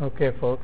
Okay, folks.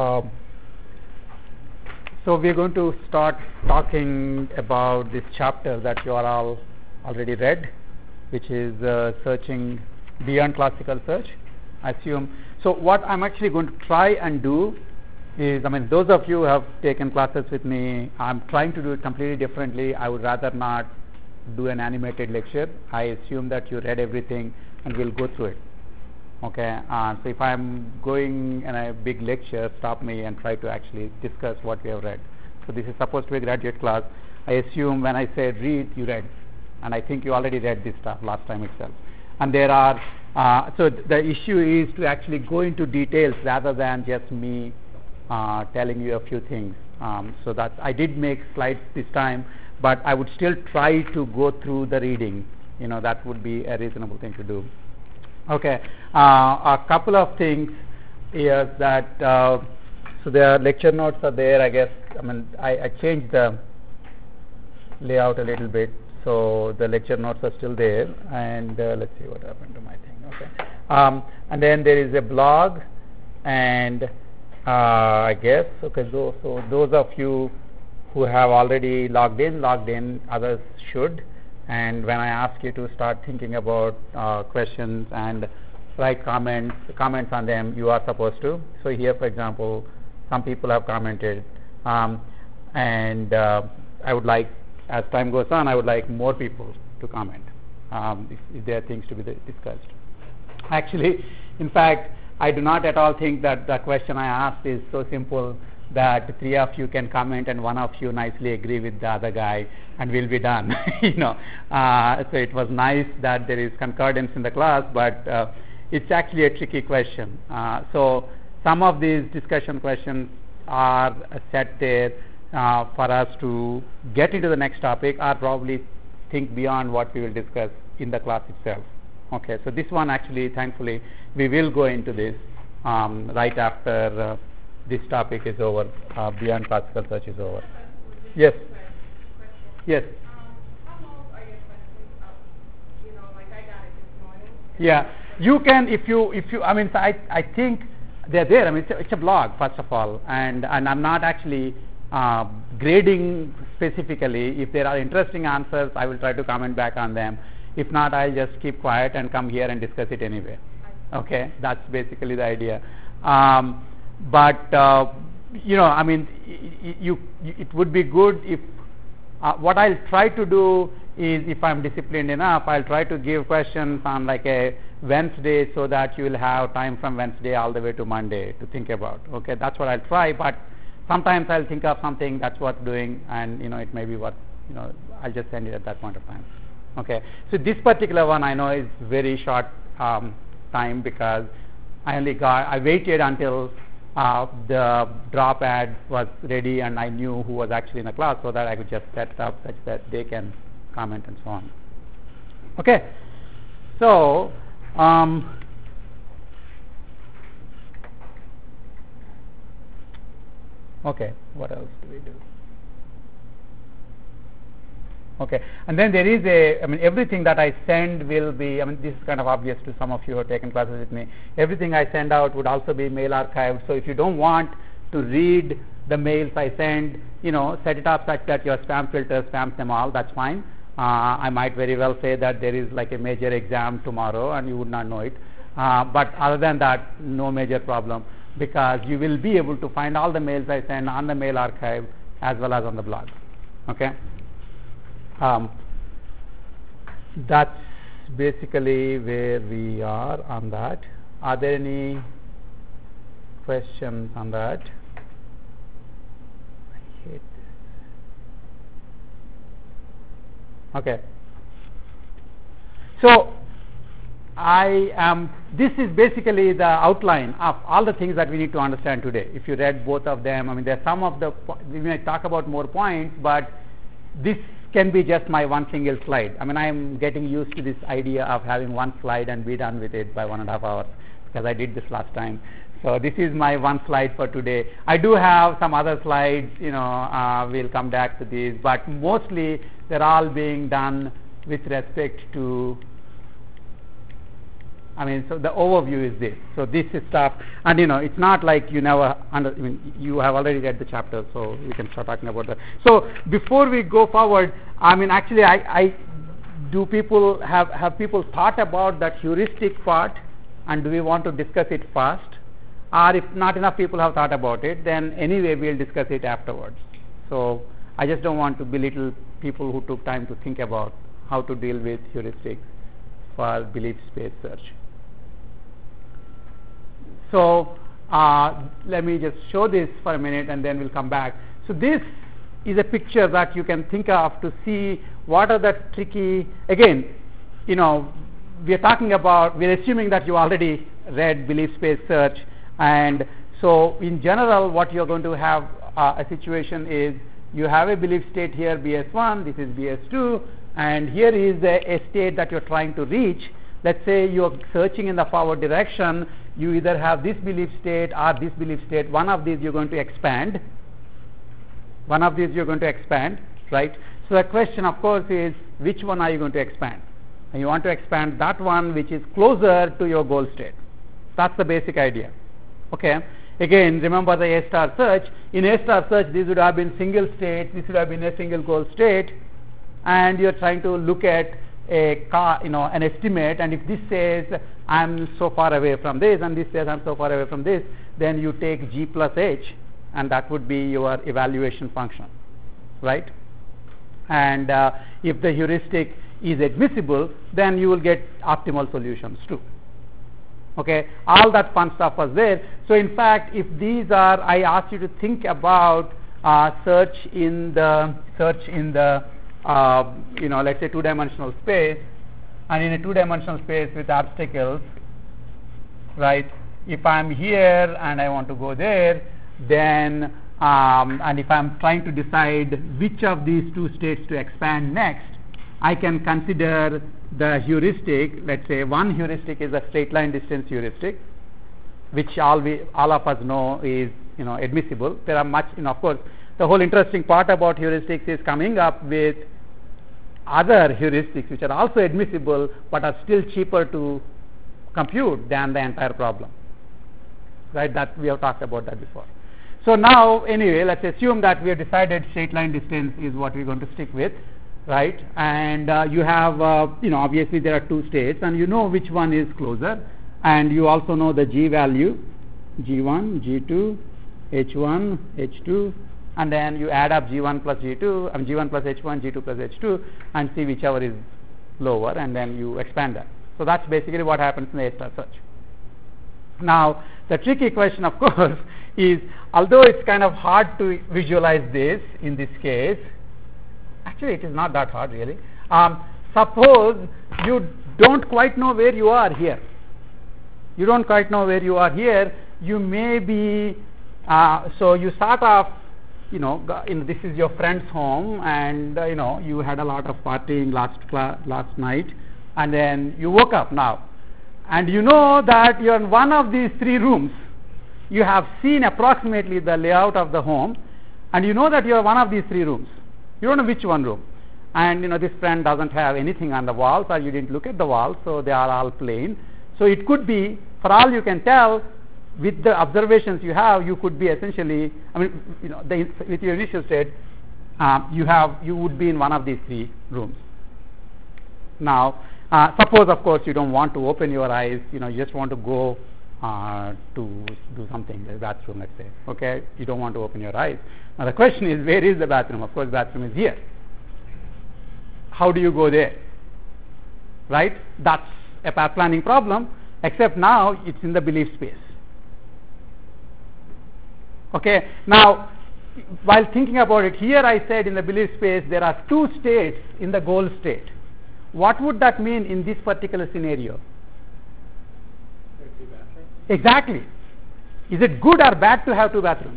So we're going to start talking about this chapter that you are all already read, which is searching beyond classical search. I assume. So what I'm actually going to try and do is, those of you who have taken classes with me, I'm trying to do it completely differently. I would rather not do an animated lecture. I assume that you read everything and we'll go through it. Okay, so if I'm going in a big lecture, stop me and try to actually discuss what we have read. So this is supposed to be a graduate class. I assume when I say read, you read, and I think you already read this stuff last time itself. And there are so the issue is to actually go into details rather than just me telling you a few things. So that I did make slides this time, but I would still try to go through the reading. That would be a reasonable thing to do. Okay, a couple of things here that so the lecture notes are there. I guess I changed the layout a little bit, so the lecture notes are still there. And let's see what happened to my thing. Okay, and then there is a blog, and I guess okay. So those of you who have already logged in. Others should. And when I ask you to start thinking about questions and write comments on them, you are supposed to. So here, for example, some people have commented, and I would like, as time goes on, I would like more people to comment if there are things to be discussed. Actually, in fact, I do not at all think that the question I asked is so simple that three of you can comment and one of you nicely agree with the other guy and we'll be done. So it was nice that there is concordance in the class, but it's actually a tricky question. So some of these discussion questions are set there for us to get into the next topic or probably think beyond what we will discuss in the class itself. Okay, so this one actually, thankfully, we will go into this right after this topic is over, beyond classical search is over. Yes. Yes. How long are your questions up? Like I got it this morning. Yeah, you can if you. I think they're there. It's a blog first of all, and I'm not actually grading specifically. If there are interesting answers, I will try to comment back on them. If not, I'll just keep quiet and come here and discuss it anyway. Okay, that's basically the idea. But it would be good if what I'll try to do is, if I'm disciplined enough, I'll try to give questions on like a Wednesday so that you will have time from Wednesday all the way to Monday to think about. Okay, that's what I'll try. But sometimes I'll think of something that's worth doing, and it may be worth. I'll just send it at that point of time. Okay, so this particular one I know is very short time because I waited until the drop ad was ready and I knew who was actually in the class so that I could just set it up such that they can comment and so on. Okay, so okay, what else do we do? Okay, and then there is everything that I send will be, this is kind of obvious to some of you who have taken classes with me. Everything I send out would also be mail archived. So if you don't want to read the mails I send, set it up such that your spam filter spams them all. That's fine. I might very well say that there is like a major exam tomorrow and you would not know it. But other than that, no major problem because you will be able to find all the mails I send on the mail archive as well as on the blog. Okay. That's basically where we are on that. Are there any questions on that? I hate this. Okay. So this is basically the outline of all the things that we need to understand today. If you read both of them, there are some of we may talk about more points, but this can be just my one single slide. I'm getting used to this idea of having one slide and be done with it by 1.5 hours because I did this last time. So this is my one slide for today. I do have some other slides, we'll come back to these, but mostly they're all being done with respect to I mean, so the overview is this. So this is stuff, and it's not like you never you have already read the chapter, so we can start talking about that. So before we go forward, I mean, actually, I do people have people thought about that heuristic part, and do we want to discuss it first? Or if not enough people have thought about it, then anyway we'll discuss it afterwards. So I just don't want to belittle people who took time to think about how to deal with heuristics for belief space search. So let me just show this for a minute and then we'll come back. So this is a picture that you can think of to see what are the tricky, again, we are talking about, we are assuming that you already read belief space search, and so in general what you are going to have a situation is you have a belief state here, BS1, this is BS2, and here is a state that you are trying to reach. Let's say you are searching in the forward direction, you either have this belief state or this belief state, one of these you are going to expand, right? So the question of course is, which one are you going to expand? And you want to expand that one which is closer to your goal state. That's the basic idea. Okay. Again, remember the A star search. In A star search, these would have been single states. This would have been a single goal state, and you're trying to look at an estimate. And if this says I'm so far away from this, and this says I'm so far away from this, then you take G plus H, and that would be your evaluation function, right? And if the heuristic is admissible, then you will get optimal solutions too. Okay, all that fun stuff was there. So in fact, if these are, I asked you to think about search in the let's say two-dimensional space, and in a two-dimensional space with obstacles, right? If I'm here and I want to go there, then and if I'm trying to decide which of these two states to expand next, I can consider the heuristic. Let's say one heuristic is a straight line distance heuristic, which all of us know is admissible. There are much, of course, the whole interesting part about heuristics is coming up with other heuristics which are also admissible but are still cheaper to compute than the entire problem, right? That we have talked about that before. So now anyway, let's assume that we have decided straight line distance is what we're going to stick with, right? And you have obviously there are two states, and you know which one is closer, and you also know the G value, G1, G2, H1, H2, and then you add up G1 plus G2, G1 plus H1, G2 plus H2, and see whichever is lower, and then you expand that. So that's basically what happens in the A star search. Now the tricky question of course is, although it's kind of hard to visualize this in this case, actually it is not that hard really. Suppose you don't quite know where you are here. You don't quite know where you are here. You may be, so you start off, this is your friend's home, and you had a lot of partying last night, and then you woke up now, and you know that you're in one of these three rooms. You have seen approximately the layout of the home, and you know that you're one of these three rooms. You don't know which one room, and this friend doesn't have anything on the walls, or you didn't look at the walls, so they are all plain. So it could be, for all you can tell, with the observations you have, you could be essentially, with your initial state, you would be in one of these three rooms. Now, suppose of course you don't want to open your eyes, you just want to go to do something, the bathroom, let's say. Okay, you don't want to open your eyes. Now the question is, where is the bathroom? Of course, the bathroom is here. How do you go there? Right? That's a path planning problem, except now it's in the belief space. Okay, now while thinking about it, here I said in the belief space there are two states in the goal state. What would that mean in this particular scenario? Two bathrooms? Exactly. Is it good or bad to have two bathrooms?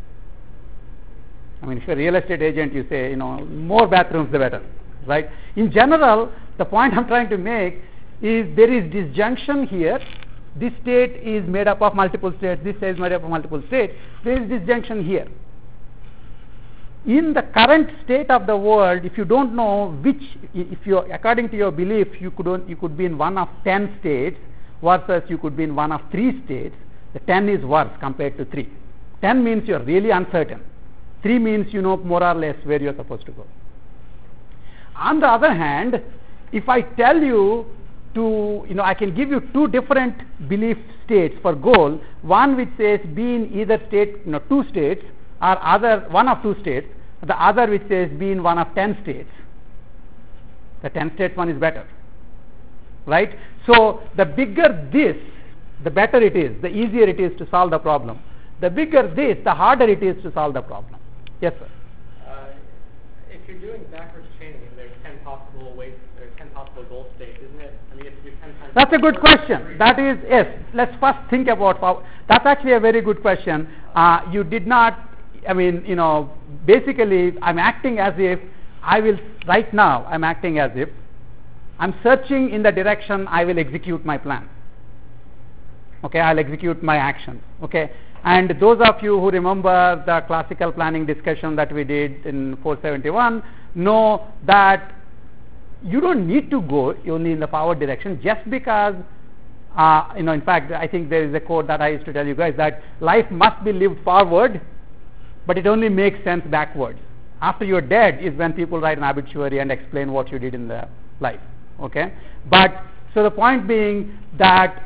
I mean, if you're a real estate agent, you say, more bathrooms the better, right? In general, the point I'm trying to make is there is disjunction here. This state is made up of multiple states. This state is made up of multiple states. There is disjunction here. In the current state of the world, if you don't know according to your belief, you could be in one of 10 states. versus you could be in one of 3 states, the 10 is worse compared to 3. 10 means you're really uncertain. 3 means you know more or less where you're supposed to go. On the other hand, if I tell you to, I can give you 2 different belief states for goal, one which says be in either state, 2 states, or other one of 2 states, the other which says be in one of 10 states. The 10 states one is better, right? So the bigger this, the better it is, the easier it is to solve the problem. The bigger this, the harder it is to solve the problem. Yes, sir. If you're doing backwards chaining, there's 10 possible ways, there's 10 possible goal states, isn't it? I mean, if you 10 times. That's a good question. That is, yes. Let's first think about. That's actually a very good question. You did not. I mean, basically, I'm acting as if I will. Right now, I'm acting as if I'm searching in the direction I will execute my plan. Okay, I'll execute my actions. Okay. And those of you who remember the classical planning discussion that we did in 471 know that you don't need to go only in the forward direction just because, in fact, I think there is a quote that I used to tell you guys that life must be lived forward, but it only makes sense backwards. After you're dead is when people write an obituary and explain what you did in the life. Okay? But, so the point being that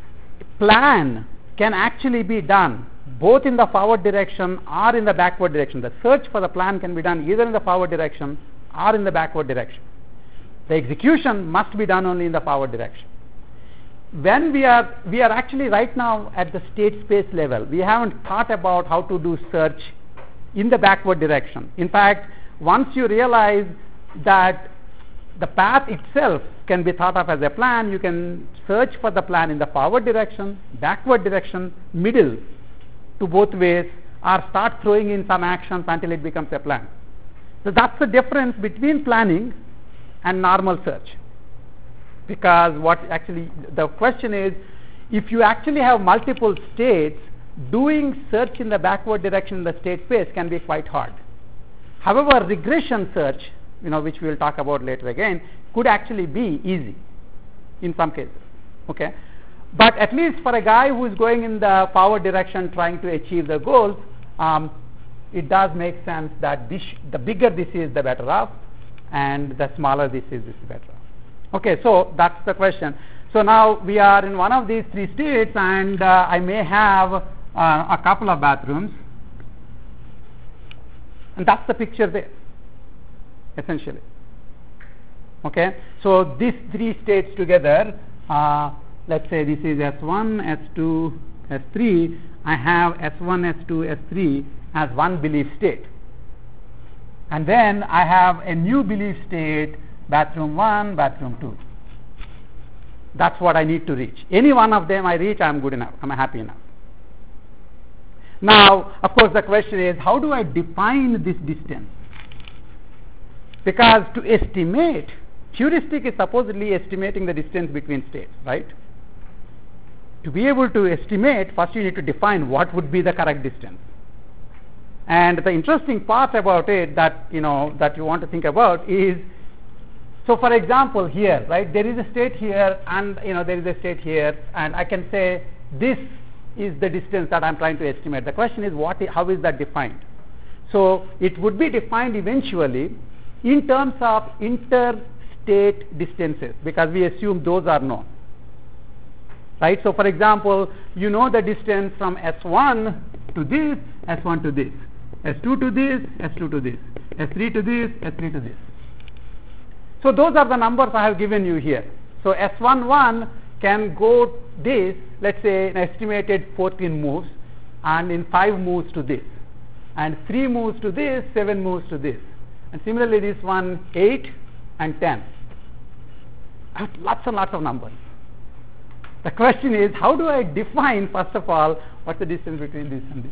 plan can actually be done both in the forward direction or in the backward direction. The search for the plan can be done either in the forward direction or in the backward direction. The execution must be done only in the forward direction. When we are actually right now at the state space level, we haven't thought about how to do search in the backward direction. In fact, once you realize that the path itself can be thought of as a plan, you can search for the plan in the forward direction, backward direction, middle, to both ways, or start throwing in some actions until it becomes a plan. So that's the difference between planning and normal search. Because what actually, the question is, if you actually have multiple states, doing search in the backward direction in the state space can be quite hard. However, regression search, which we will talk about later again, could actually be easy in some cases. Okay? But at least for a guy who is going in the forward direction trying to achieve the goals, it does make sense that the bigger this is, the better off, and the smaller this is better off. Okay, so that's the question. So now we are in one of these 3 states, and I may have a couple of bathrooms, and that's the picture there, essentially. Okay, so these 3 states together, let's say this is S1, S2, S3. I have S1, S2, S3 as one belief state. And then I have a new belief state, bathroom 1, bathroom 2. That's what I need to reach. Any one of them I reach, I'm good enough. I'm happy enough. Now, of course, the question is, how do I define this distance? Because to estimate, heuristic is supposedly estimating the distance between states, right? To be able to estimate, first you need to define what would be the correct distance. And the interesting part about it that that you want to think about is, so for example here, right, there is a state here and there is a state here, and I can say this is the distance that I'm trying to estimate. The question is how is that defined? So it would be defined eventually in terms of interstate distances, because we assume those are known. Right? So for example, the distance from S1 to this, S1 to this, S2 to this, S2 to this, S3 to this, S3 to this. So those are the numbers I have given you here. So S11 can go this, let's say an estimated 14 moves, and in 5 moves to this, and 3 moves to this, 7 moves to this, and similarly this one 8 and 10. I have lots and lots of numbers. The question is, how do I define, first of all, what's the distance between this and this?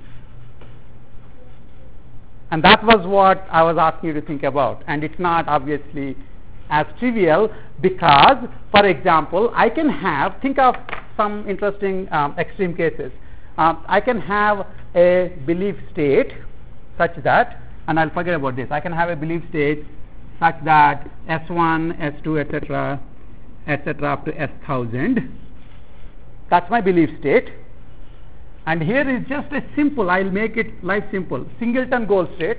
And that was what I was asking you to think about. And it's not obviously as trivial, because, for example, I can think of some interesting extreme cases. I can have a belief state such that, and I'll forget about this, I can have a belief state such that S1, S2, etc., up to S1000 That's my belief state. And here is just a simple, I'll make it life simple, singleton goal state.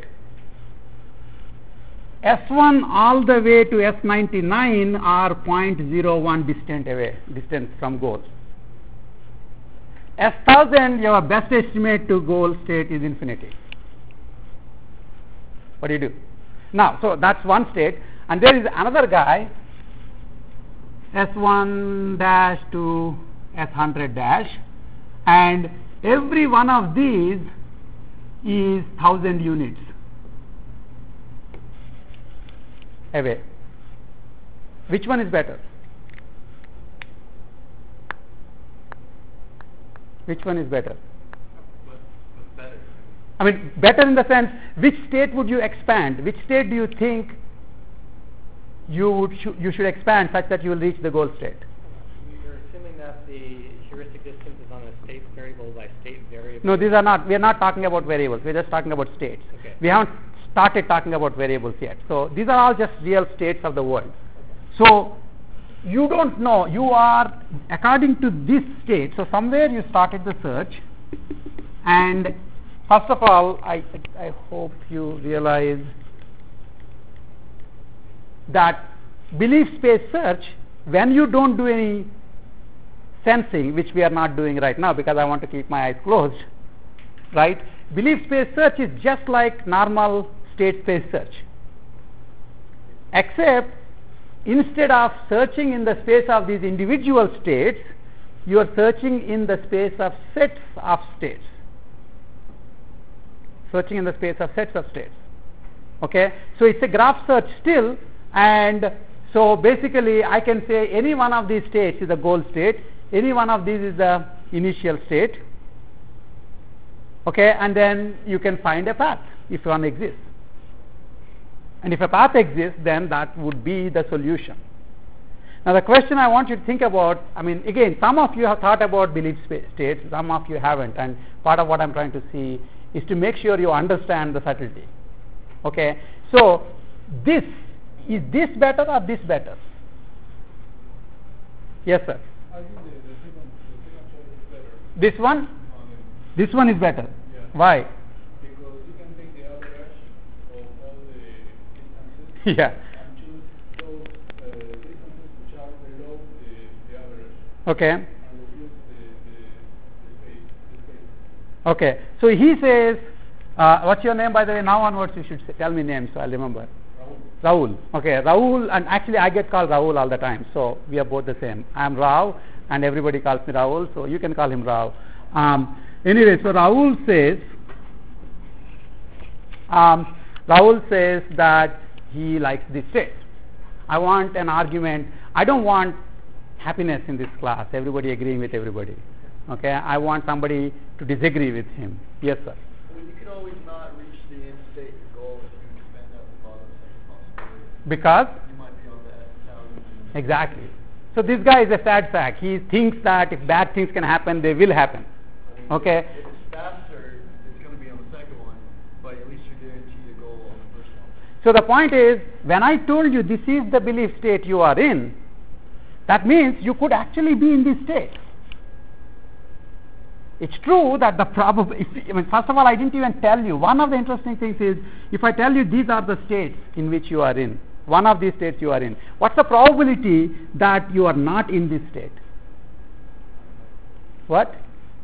S1 all the way to S99 are 0.01 distance from goal. S1000, your best estimate to goal state is infinity. What do you do? Now, so that's one state, and there is another guy, S1 dash to S100 dash, and every one of these is 1000 units away. Which one is better? Which one is better? What's better? I mean, better in the sense, which state would you expand? Which state do you think you should expand such that you will reach the goal state? You're assuming that the heuristic distance is on a state variable by state variable. No, these are not. We are not talking about variables. We are just talking about states. Okay. We haven't started talking about variables yet. So these are all just real states of the world. So you don't know. You are according to this state. So somewhere you started the search, and first of all, I hope you realize that belief space search, when you don't do any sensing, which we are not doing right now because I want to keep my eyes closed, right? Belief space search is just like normal state space search, except instead of searching in the space of these individual states, you are searching in the space of sets of states. Searching in the space of sets of states. Okay, so it's a graph search still, and so basically I can say any one of these states is a goal state, any one of these is the initial state. Okay, and then you can find a path if one exists. And if a path exists, then that would be the solution. Now the question I want you to think about, I mean, again, some of you have thought about belief states, some of you haven't, and part of what I'm trying to see is to make sure you understand the subtlety. Okay, so is this better or this better? Yes, sir. I think the second choice is better. This one? This one is better. Yeah. Why? Because you can take the average of all the distances Yeah. and choose those distances which are below the average Okay. and reduce the space. Okay. So he says, what's your name by the way? Now onwards you should tell me names so I'll remember. Rahul. Okay, Rahul, and actually I get called Rahul all the time, so we are both the same. I am Rao, and everybody calls me Rahul, so you can call him Rao. Anyway, so Rahul says that he likes this state. I want an argument. I don't want happiness in this class, everybody agreeing with everybody. Okay, I want somebody to disagree with him. Yes, sir. Well, you can always not reach the end state goal if you expand out the bottom second possibility. Because? You might be on that 1,000. Exactly. So this guy is a sad sack. He thinks that if bad things can happen, they will happen. Okay? If it's faster, it's going to be on the second one, but at least you're guaranteed a goal on the first one. So the point is, when I told you this is the belief state you are in, that means you could actually be in this state. It's true that the first of all, I didn't even tell you. One of the interesting things is, if I tell you these are the states in which you are in, one of these states you are in, what's the probability that you are not in this state? What?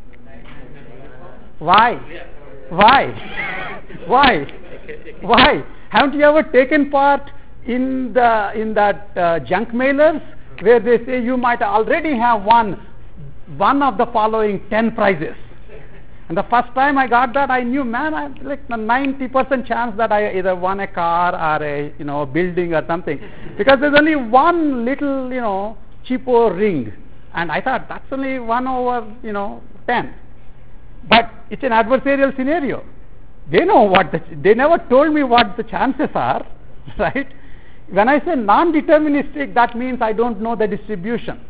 Why? Why? Why? Why? Haven't you ever taken part in that junk mailers where they say you might already have won one of the following 10 prizes? And the first time I got that, I knew, man, I like a 90% chance that I either won a car or a building or something, because there's only one little cheapo ring, and I thought that's only 1 over 10. But it's an adversarial scenario. They know they never told me what the chances are, right? When I say non-deterministic, that means I don't know the distribution.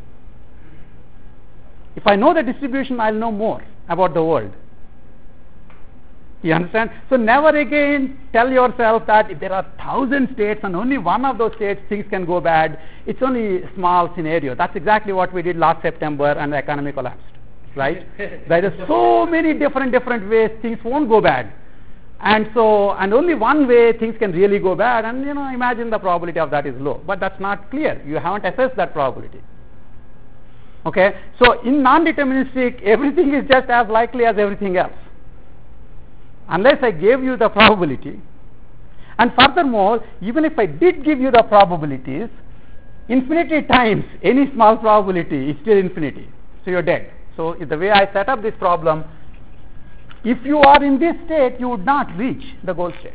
If I know the distribution, I'll know more about the world. You understand? So never again tell yourself that if there are 1,000 states and only one of those states things can go bad, it's only a small scenario. That's exactly what we did last September and the economy collapsed, right? There are so many different ways things won't go bad. And only one way things can really go bad, and imagine the probability of that is low. But that's not clear. You haven't assessed that probability. Okay? So in non-deterministic, everything is just as likely as everything else. Unless I gave you the probability. And furthermore, even if I did give you the probabilities, infinity times any small probability is still infinity. So you're dead. So the way I set up this problem, if you are in this state, you would not reach the goal state.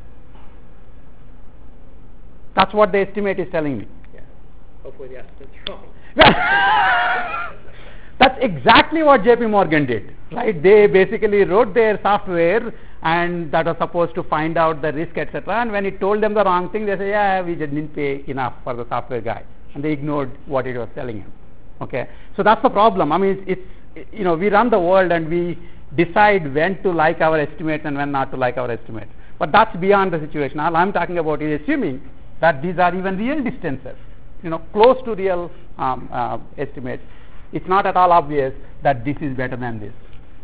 That's what the estimate is telling me. Yeah. Hopefully the estimate's wrong. That's exactly what JP Morgan did, right? They basically wrote their software and that was supposed to find out the risk, etc. And when it told them the wrong thing, they say, yeah, we just didn't pay enough for the software guy. And they ignored what it was telling him. Okay? So that's the problem. I mean, we run the world and we decide when to like our estimates and when not to like our estimates. But that's beyond the situation. All I'm talking about is assuming that these are even real distances, close to real estimates. It's not at all obvious that this is better than this.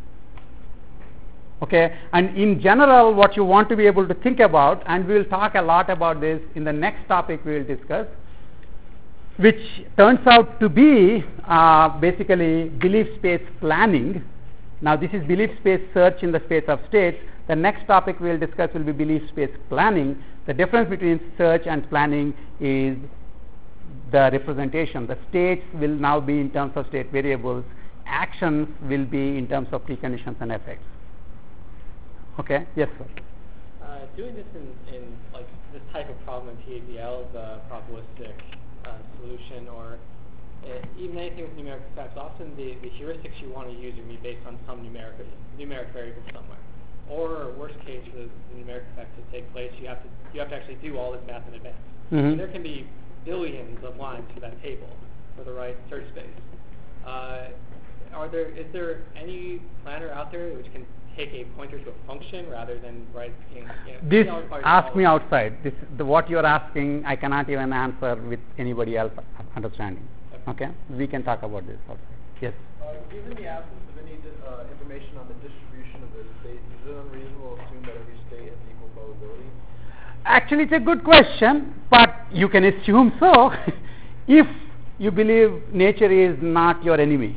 Okay, and in general, what you want to be able to think about, and we will talk a lot about this in the next topic we will discuss, which turns out to be basically belief space planning. Now, this is belief space search in the space of states. The next topic we will discuss will be belief space planning. The difference between search and planning is the representation. The states will now be in terms of state variables. Actions will be in terms of preconditions and effects. Okay? Yes, sir. Doing this in like this type of problem in PADL, the probabilistic solution, or even anything with numeric effects, often the heuristics you want to use are going to be based on some numeric variable somewhere. Or worst case, for the numeric effect to take place, you have to actually do all this math in advance. Mm-hmm. And there can be billions of lines to that table for the right search space. Is there any planner out there which can take a pointer to a function rather than writing? This ask me outside. What you are asking, I cannot even answer with anybody else understanding. Okay? We can talk about this outside. Yes. Given the absence of any information on the distribution of the states, is it unreasonable to assume that every state has equal probability? Actually, it's a good question, but you can assume so if you believe nature is not your enemy.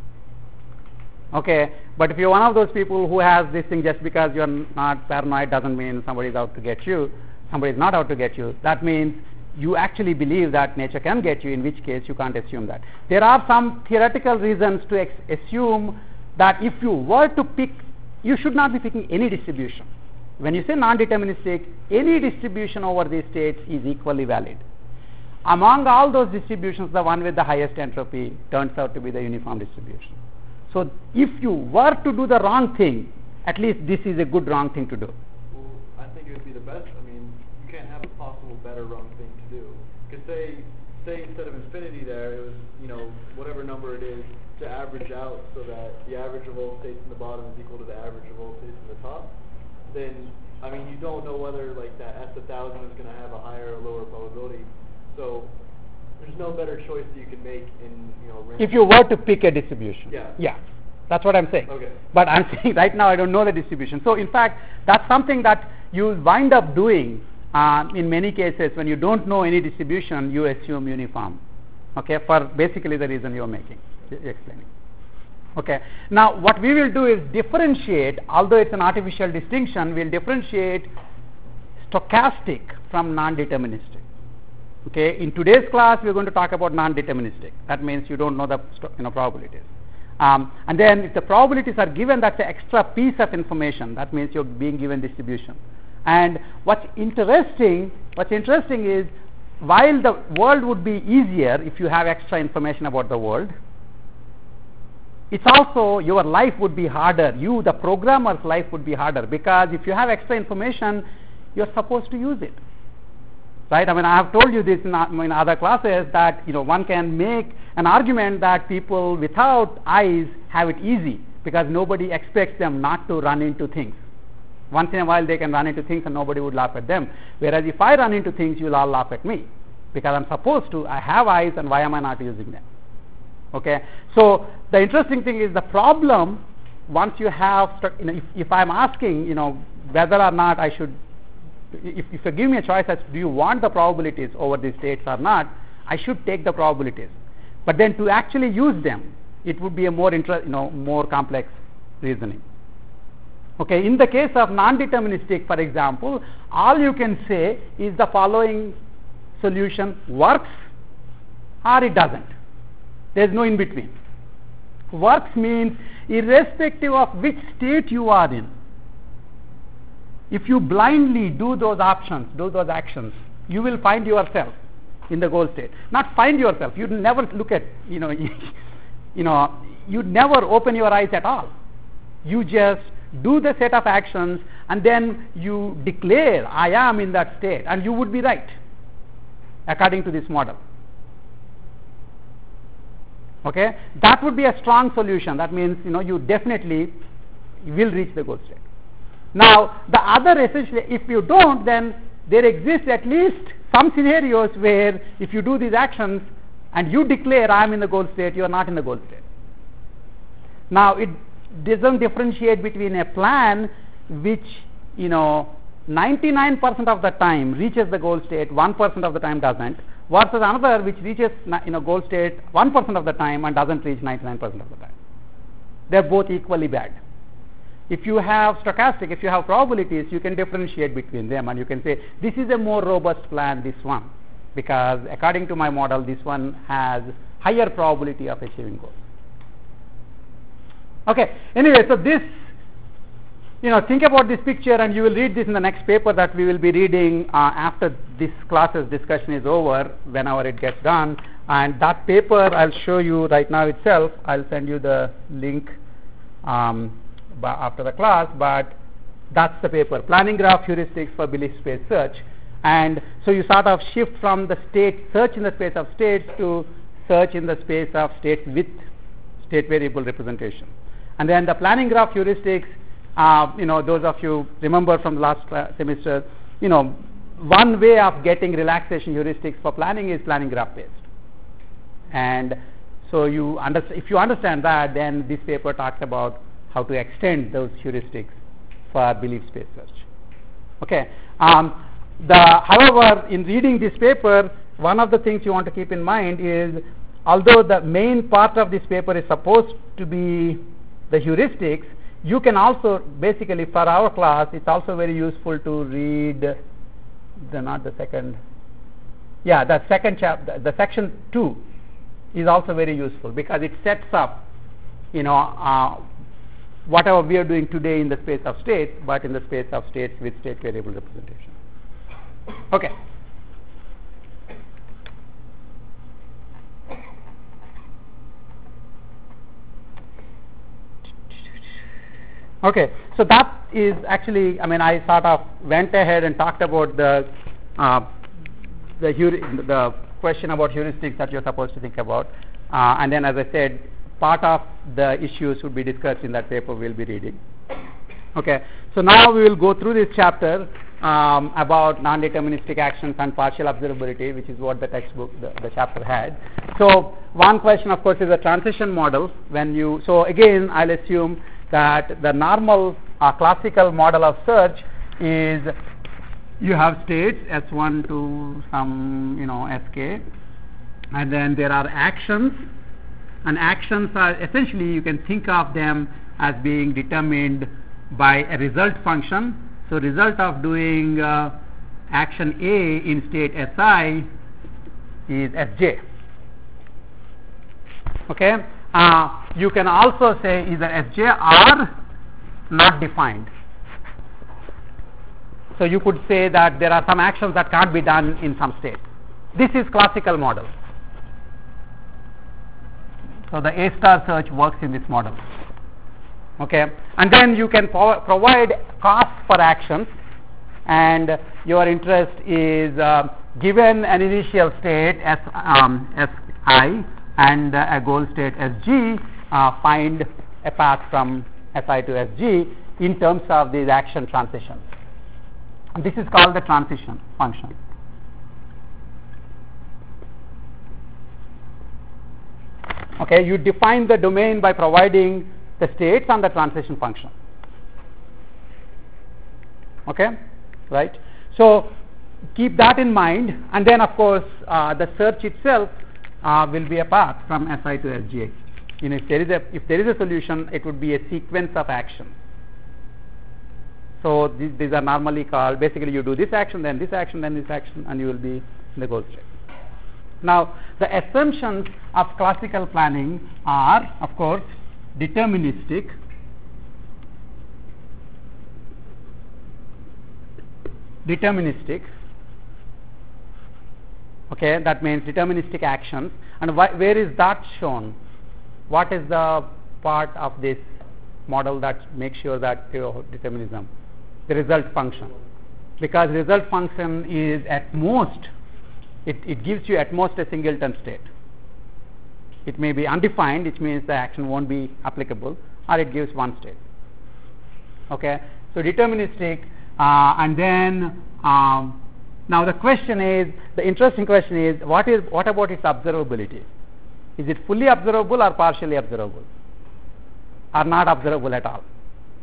Okay, but if you're one of those people who has this thing just because you're not paranoid doesn't mean somebody's out to get you, somebody's not out to get you. That means you actually believe that nature can get you, in which case you can't assume that. There are some theoretical reasons to assume that if you were to pick, you should not be picking any distribution. When you say non-deterministic, any distribution over these states is equally valid. Among all those distributions, the one with the highest entropy turns out to be the uniform distribution. So if you were to do the wrong thing, at least this is a good wrong thing to do. Well, I think it would be the best. I mean, you can't have a possible better wrong thing to do. Because say instead of infinity there, it was, whatever number it is, to average out so that the average of all states in the bottom is equal to the average of all states in the top. Then, I mean, you don't know whether like that S 1,000 is going to have a higher or lower probability. So there's no better choice that you can make in, if you were to pick a distribution. Yeah. That's what I'm saying. Okay. But I'm saying right now I don't know the distribution. So in fact, that's something that you wind up doing in many cases. When you don't know any distribution, you assume uniform. Okay, for basically the reason you're explaining. Okay. Now what we will do is differentiate, although it's an artificial distinction, we'll differentiate stochastic from non-deterministic. Okay. In today's class, we're going to talk about non-deterministic. That means you don't know the probabilities. And then if the probabilities are given, that's an extra piece of information. That means you're being given distribution. And what's interesting is, while the world would be easier if you have extra information about the world, it's also your life would be harder. The programmer's life would be harder, because if you have extra information, you're supposed to use it. Right? I mean, I have told you this in other classes that one can make an argument that people without eyes have it easy because nobody expects them not to run into things. Once in a while they can run into things and nobody would laugh at them. Whereas if I run into things, you'll all laugh at me because I'm supposed to. I have eyes, and why am I not using them? Okay. So the interesting thing is the problem. Once you have, if I'm asking, whether or not I should, if you give me a choice as do you want the probabilities over these states or not, I should take the probabilities. But then to actually use them, it would be a more more complex reasoning. Okay, in the case of non-deterministic, for example, all you can say is the following solution works or it doesn't. There is no in between. Works means irrespective of which state you are in. If you blindly do those actions, you will find yourself in the goal state. Not find yourself. You never look at, you never open your eyes at all. You just do the set of actions and then you declare, I am in that state, and you would be right according to this model. Okay, that would be a strong solution. That means, you definitely will reach the goal state. Now, the other essentially, if you don't, then there exists at least some scenarios where if you do these actions and you declare I am in the goal state, you are not in the goal state. Now, it doesn't differentiate between a plan which 99% of the time reaches the goal state, 1% of the time doesn't, versus another which reaches goal state 1% of the time and doesn't reach 99% of the time. They're both equally bad. If you have stochastic, if you have probabilities, you can differentiate between them and you can say this is a more robust plan, this one, because according to my model this one has higher probability of achieving goals. Okay, anyway, so this, think about this picture, and you will read this in the next paper that we will be reading after this class's discussion is over, whenever it gets done. And that paper I'll show you right now itself. I'll send you the link after the class, but that's the paper, Planning Graph Heuristics for Belief Space Search. And so you sort of shift from the search in the space of states to search in the space of states with state variable representation. And then the planning graph heuristics, those of you remember from the last semester, one way of getting relaxation heuristics for planning is planning graph based. And so if you understand that, then this paper talks about how to extend those heuristics for belief space search. Okay. However, in reading this paper, one of the things you want to keep in mind is, although the main part of this paper is supposed to be the heuristics, you can also basically, for our class, it's also very useful to read the second chapter, the section 2 is also very useful because it sets up, whatever we are doing today in the space of states, but in the space of states with state variable representation. Okay. Okay, so that is actually, I sort of went ahead and talked about the question about heuristics that you're supposed to think about, and then, as I said, part of the issues would be discussed in that paper we'll be reading. Okay, so now we will go through this chapter about non-deterministic actions and partial observability, which is what the textbook, the chapter had. So one question, of course, is a transition model. So again, I'll assume that the normal classical model of search is you have states S1 to some Sk, and then there are actions, and actions are essentially, you can think of them as being determined by a result function. So result of doing action A in state Si is Sj. Okay. You can also say either Sj or not defined. So you could say that there are some actions that can't be done in some state. This is classical model. So the A star search works in this model. Okay, and then you can provide costs for actions, and your interest is given an initial state Si and a goal state Sg, find a path from Si to Sg, in terms of these action transitions. And this is called the transition function. Okay, you define the domain by providing the states and the transition function. Okay, right? So keep that in mind, and then of course the search itself will be a path from Si to Sgx. If there is a solution, it would be a sequence of actions. So these are normally called, basically you do this action, then this action, then this action, and you will be in the goal state. Now the assumptions of classical planning are, of course, deterministic, okay, that means deterministic actions. And where is that shown? What is the part of this model that makes sure that determinism? The result function, because result function is at most, it gives you at most a singleton state. It may be undefined, which means the action won't be applicable, or it gives one state. Okay, so deterministic, and then now the question is, the interesting question is, what about its observability? Is it fully observable or partially observable, or not observable at all?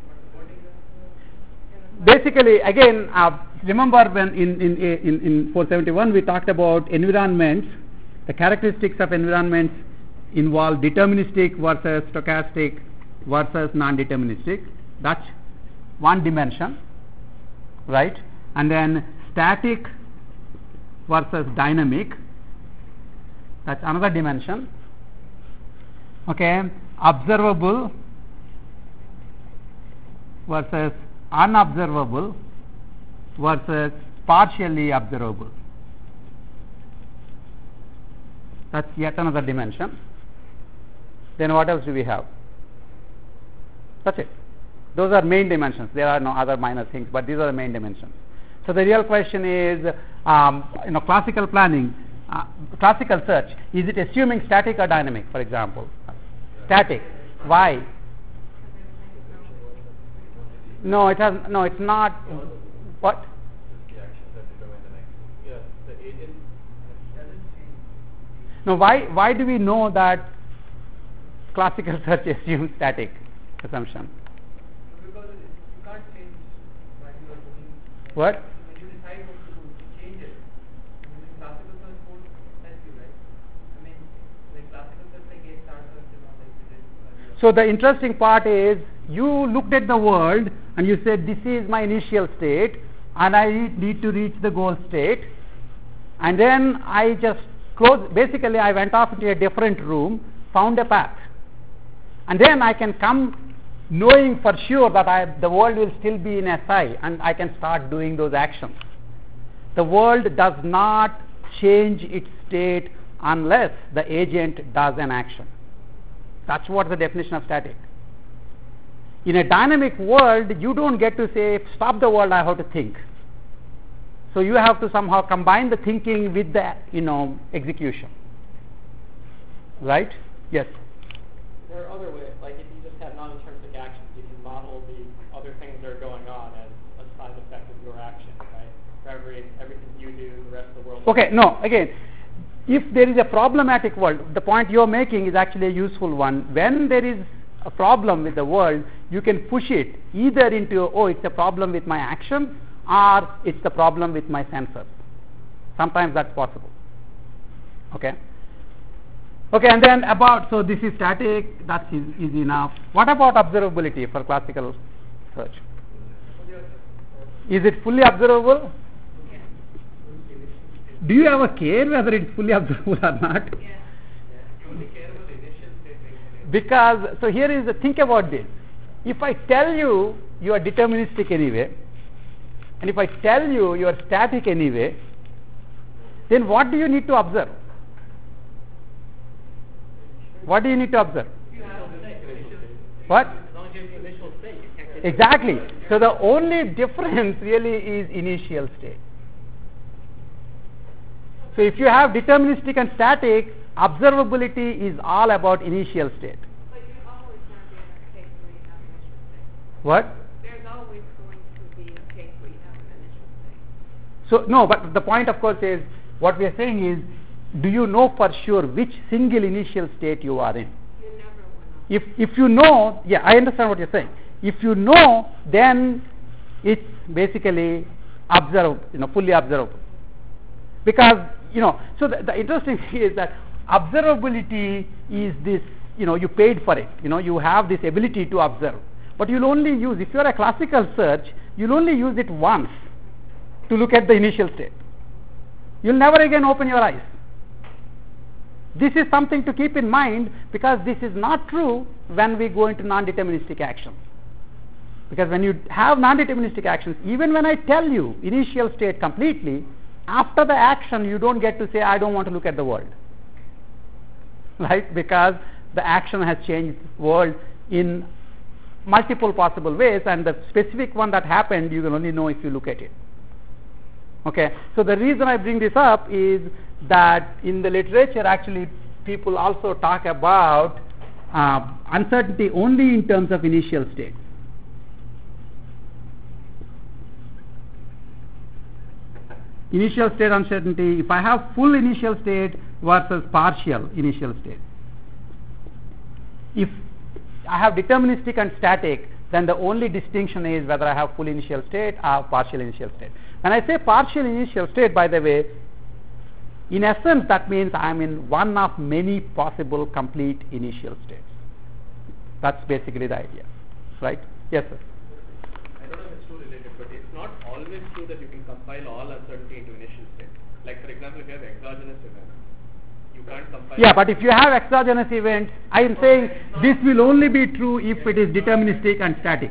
Basically, again, remember when in 471 we talked about environments. The characteristics of environments involve deterministic versus stochastic versus non-deterministic. That's one dimension, right? And then static versus dynamic, that's another dimension. Okay, observable versus unobservable versus partially observable, that's yet another dimension. Then what else do we have? That's it. Those are main dimensions. There are no other minor things, but these are the main dimensions. So the real question is, classical planning, classical search, is it assuming static or dynamic, for example? Static. Why? No, it has. No, it's not. What? No, why do we know that classical search assumes static assumption? Because you can't change while you are doing. What? When you decide what to do, you change it. Classical search won't help you, right? I mean, like classical search, like A star search, like we did earlier. So the interesting part is, you looked at the world and you said, this is my initial state and I need to reach the goal state, and then I just closed, basically I went off into a different room, found a path, and then I can come knowing for sure that the world will still be in SI and I can start doing those actions. The world does not change its state unless the agent does an action. That's what the definition of static. In a dynamic world, you don't get to say, stop the world, I have to think. So you have to somehow combine the thinking with the execution. Right? Yes? There are other ways, like if you just have non-deterministic actions, you can model the other things that are going on as a side effect of your action, right? For everything you do, the rest of the world. Okay, no, again, if there is a problematic world, the point you're making is actually a useful one. When there is a problem with the world, you can push it either into, it's a problem with my actions, or it's the problem with my sensors. Sometimes that's possible. Okay, and then so this is static, that's easy enough. What about observability for classical search? Is it fully observable? Yeah. Do you ever care whether it's fully observable or not? Yeah. You only care about the initial state. Because, so here is think about this. If I tell you you are deterministic anyway, and if I tell you you are static anyway, then what do you need to observe? What do you need to observe? You have the initial. What? As long as you have the initial state, you can't get. Exactly. So the only difference really is initial state. So if you have deterministic and static, observability is all about initial state. But you're always going to be in a case where you have initial state. What? There's So no, but the point of course is, what we are saying is, do you know for sure which single initial state you are in? You never will know. If you know, yeah, I understand what you're saying. If you know, then it's basically observable, fully observable. Because, so the interesting thing is that observability is this, you paid for it. You have this ability to observe. But you'll only use, if you're a classical search, you'll only use it once to look at the initial state. You'll never again open your eyes. This is something to keep in mind, because this is not true when we go into non-deterministic actions. Because when you have non-deterministic actions, even when I tell you initial state completely, after the action you don't get to say, I don't want to look at the world. Right? Because the action has changed the world in multiple possible ways, and the specific one that happened you can only know if you look at it. Okay, so the reason I bring this up is that in the literature actually people also talk about uncertainty only in terms of initial state. Initial state uncertainty, if I have full initial state versus partial initial state. If I have deterministic and static, then the only distinction is whether I have full initial state or partial initial state. When I say partial initial state, by the way, in essence that means I am in one of many possible complete initial states. That's basically the idea, right? Yes, sir. I don't know if it's too related, but it's not always true that you can compile all uncertainty into initial state. Like for example, if you have exogenous events, you can't compile. Yeah, but if you have exogenous events, I am saying this will only be true if it is deterministic and static.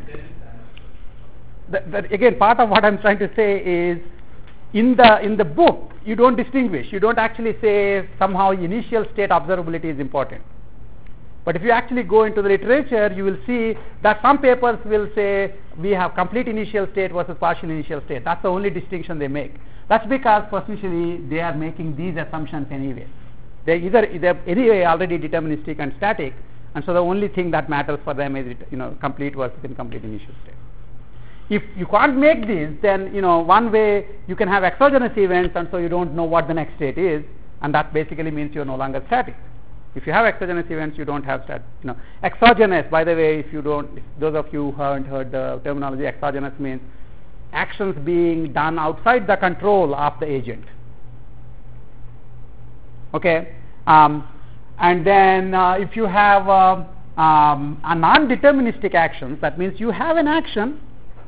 Again, part of what I'm trying to say is, in the book, you don't distinguish. You don't actually say somehow initial state observability is important. But if you actually go into the literature, you will see that some papers will say we have complete initial state versus partial initial state. That's the only distinction they make. That's because essentially they are making these assumptions anyway. They're anyway already deterministic and static, and so the only thing that matters for them is complete versus incomplete initial state. If you can't make this, then one way you can have exogenous events, and so you don't know what the next state is, and that basically means you're no longer static. If you have exogenous events, you don't have exogenous. By the way, if those of you who haven't heard the terminology, exogenous means actions being done outside the control of the agent. Okay, and then if you have a non-deterministic actions, that means you have an action,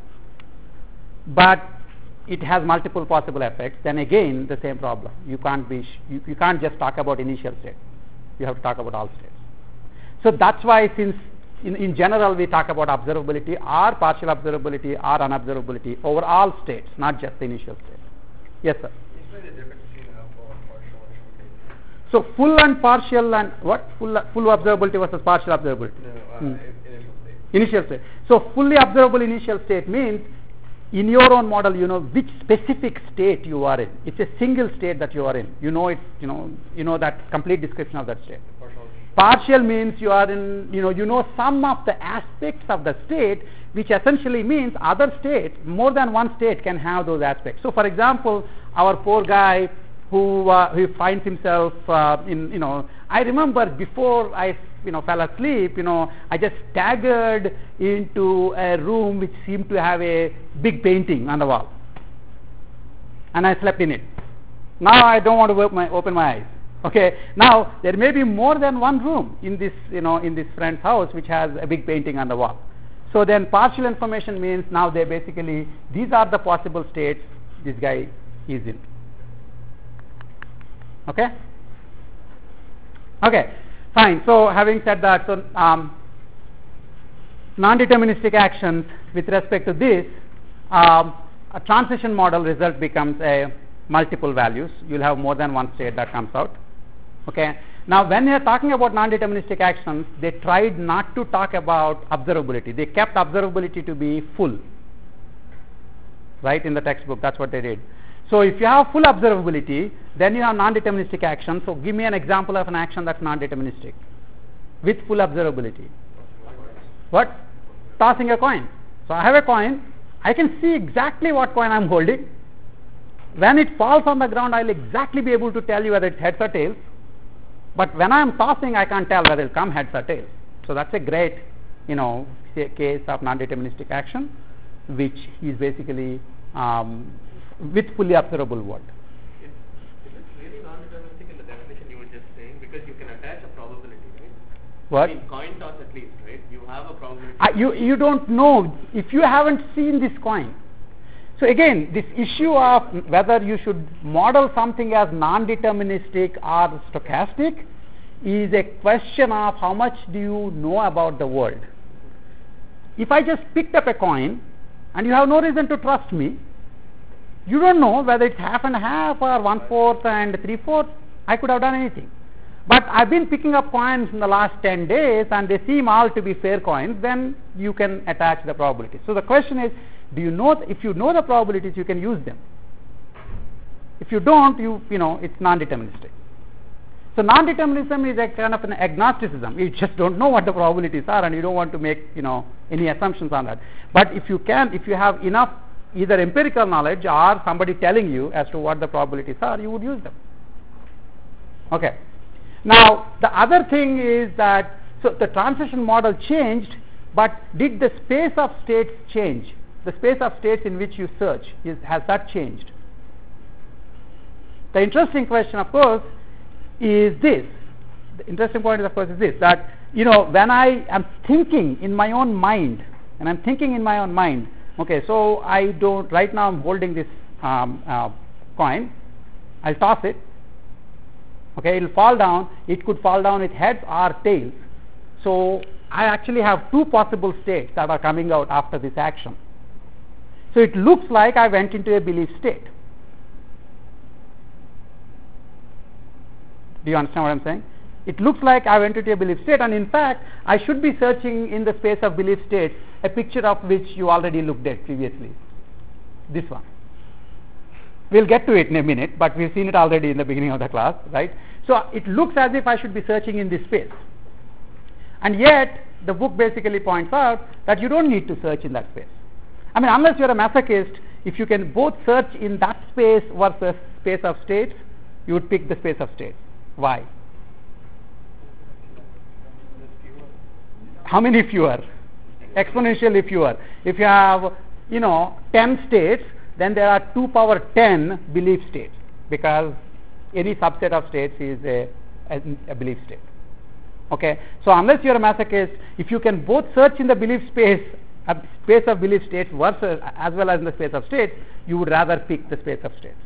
but it has multiple possible effects. Then again, the same problem. You can't just talk about initial state. You have to talk about all states. So that's why, since in general we talk about observability or partial observability or unobservability over all states, not just the initial state. Yes, sir. Explain the difference between full and partial initial state. So full and partial and what? Full observability versus partial observability. No, initial state. Initial state. So fully observable initial state means in your own model, you know which specific state you are in. It's a single state that you are in. You know it. You know that complete description of that state. Partial means you are in. You know some of the aspects of the state, which essentially means other states, more than one state can have those aspects. So, for example, our poor guy who finds himself in. I remember before I fell asleep, I just staggered into a room which seemed to have a big painting on the wall, and I slept in it. Now I don't want to open my eyes. Okay, now there may be more than one room in this, in this friend's house which has a big painting on the wall. So then partial information means now these are the possible states this guy is in. Okay? Okay. Fine. So having said that, so non-deterministic actions with respect to this, a transition model result becomes a multiple values. You'll have more than one state that comes out. Okay. Now, when they are talking about non-deterministic actions, they tried not to talk about observability. They kept observability to be full. Right, in the textbook, that's what they did. So if you have full observability, then you have non-deterministic action. So give me an example of an action that's non-deterministic with full observability. What? Tossing a coin. So I have a coin. I can see exactly what coin I'm holding. when it falls on the ground, I'll exactly be able to tell you whether it's heads or tails. But when I'm tossing, I can't tell whether it'll come heads or tails. So that's a great, case of non-deterministic action, which is basically with fully observable world. Is it really non-deterministic in the definition you were just saying? Because you can attach a probability, right? What? I mean, coin toss at least, right? You have a probability. You don't know if you haven't seen this coin. So again, this issue of whether you should model something as non-deterministic or stochastic is a question of how much do you know about the world. If I just picked up a coin and you have no reason to trust me, you don't know whether it's half and half or 1/4 and 3/4. I could have done anything. But I've been picking up coins in the last 10 days and they seem all to be fair coins, then you can attach the probability. So the question is, if you know the probabilities, you can use them. If you don't, it's non-deterministic. So non-determinism is a kind of an agnosticism. You just don't know what the probabilities are and you don't want to make, any assumptions on that. But if you have enough either empirical knowledge or somebody telling you as to what the probabilities are, you would use them. Okay. Now, the other thing is that, so the transition model changed, but did the space of states change? The space of states in which you search, has that changed? The interesting question, of course, is this. The interesting point, of course, is this, that, when I am thinking in my own mind, okay, so right now I'm holding this coin, I'll toss it, okay, it will fall down, it could fall down with heads or tails. So I actually have two possible states that are coming out after this action. So it looks like I went into a belief state. Do you understand what I'm saying? It looks like I went into a belief state, and in fact, I should be searching in the space of belief states, a picture of which you already looked at previously. This one. We'll get to it in a minute, but we've seen it already in the beginning of the class, right? So it looks as if I should be searching in this space. And yet, the book basically points out that you don't need to search in that space. I mean, unless you're a masochist, if you can both search in that space versus space of states, you would pick the space of states. Why? How many fewer? Exponentially fewer. If you have, 10 states, then there are 2 power 10 belief states, because any subset of states is a belief state. Okay, so unless you're a masochist, if you can both search in the belief space, space of belief states versus as well as in the space of states, you would rather pick the space of states.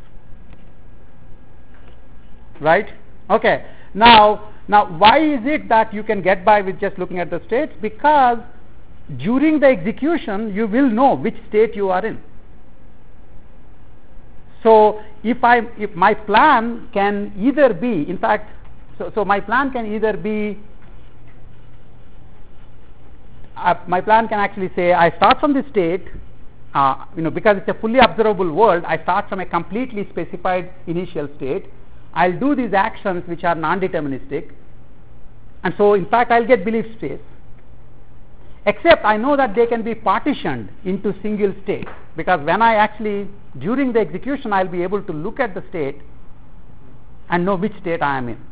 Right? Okay. Now why is it that you can get by with just looking at the states? Because during the execution, you will know which state you are in. So if my plan can either be, in fact, so my plan can either be, my plan can actually say, I start from this state, because it's a fully observable world, I start from a completely specified initial state. I'll do these actions which are non-deterministic, and so in fact I'll get belief space. Except I know that they can be partitioned into single states, because when I actually, during the execution, I'll be able to look at the state and know which state I am in.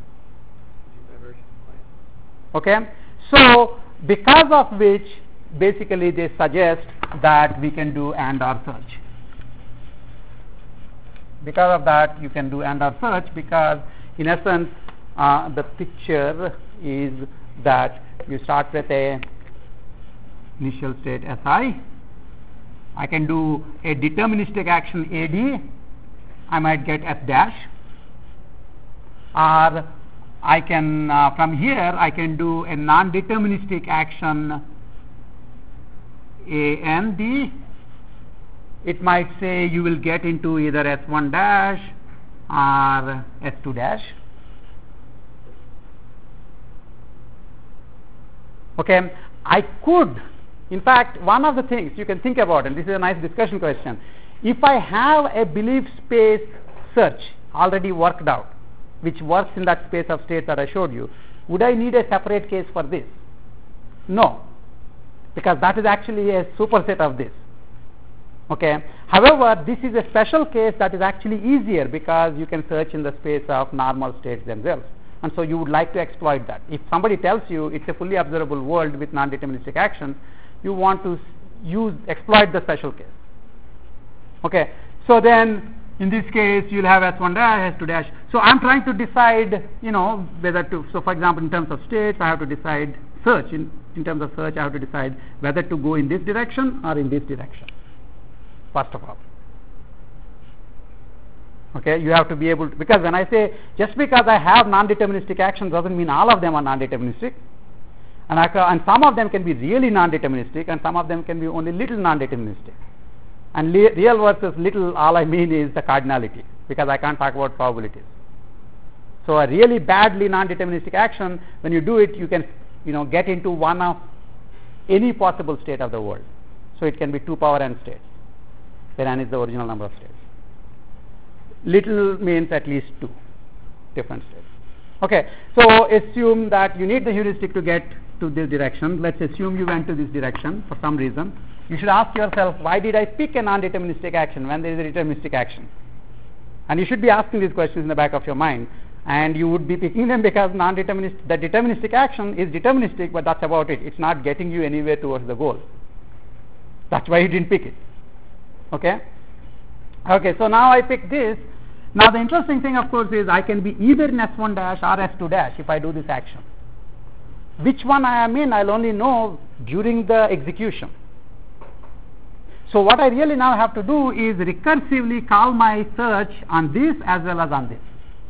Okay? So, because of which, basically they suggest that we can do AND/OR search. Because of that, you can do AND/OR search, because in essence, the picture is that you start with a initial state Si. I can do a deterministic action AD. I might get F dash. Or I can, from here, I can do a non-deterministic action AND. It might say you will get into either S1 dash or S2 dash. Okay, I could, in fact, one of the things you can think about, and this is a nice discussion question, if I have a belief space search already worked out, which works in that space of states that I showed you, would I need a separate case for this? No, because that is actually a superset of this. Okay. However, this is a special case that is actually easier because you can search in the space of normal states themselves, and so you would like to exploit that. If somebody tells you it's a fully observable world with non-deterministic actions, you want to exploit the special case. Okay. So then in this case you'll have S1 dash, S2 dash. So I'm trying to decide, whether to, so for example in terms of states I have to decide search, in terms of search I have to decide whether to go in this direction or in this direction, first of all. Okay, you have to be able to, because when I say just because I have non-deterministic actions doesn't mean all of them are non-deterministic, and some of them can be really non-deterministic and some of them can be only little non-deterministic. And real versus little, all I mean is the cardinality, because I can't talk about probabilities. So a really badly non-deterministic action, when you do it, you can get into one of any possible state of the world. So it can be 2 power n states, where n is the original number of states. Little means at least 2 different states. Okay, so assume that you need the heuristic to get to this direction. Let's assume you went to this direction for some reason. You should ask yourself, why did I pick a non-deterministic action when there is a deterministic action? And you should be asking these questions in the back of your mind, and you would be picking them because the deterministic action is deterministic, but that's about it. It's not getting you anywhere towards the goal. That's why you didn't pick it. Okay? Okay, so now I pick this. Now the interesting thing, of course, is I can be either in S1 dash or S2 dash if I do this action. Which one I am in, I'll only know during the execution. So what I really now have to do is recursively call my search on this as well as on this.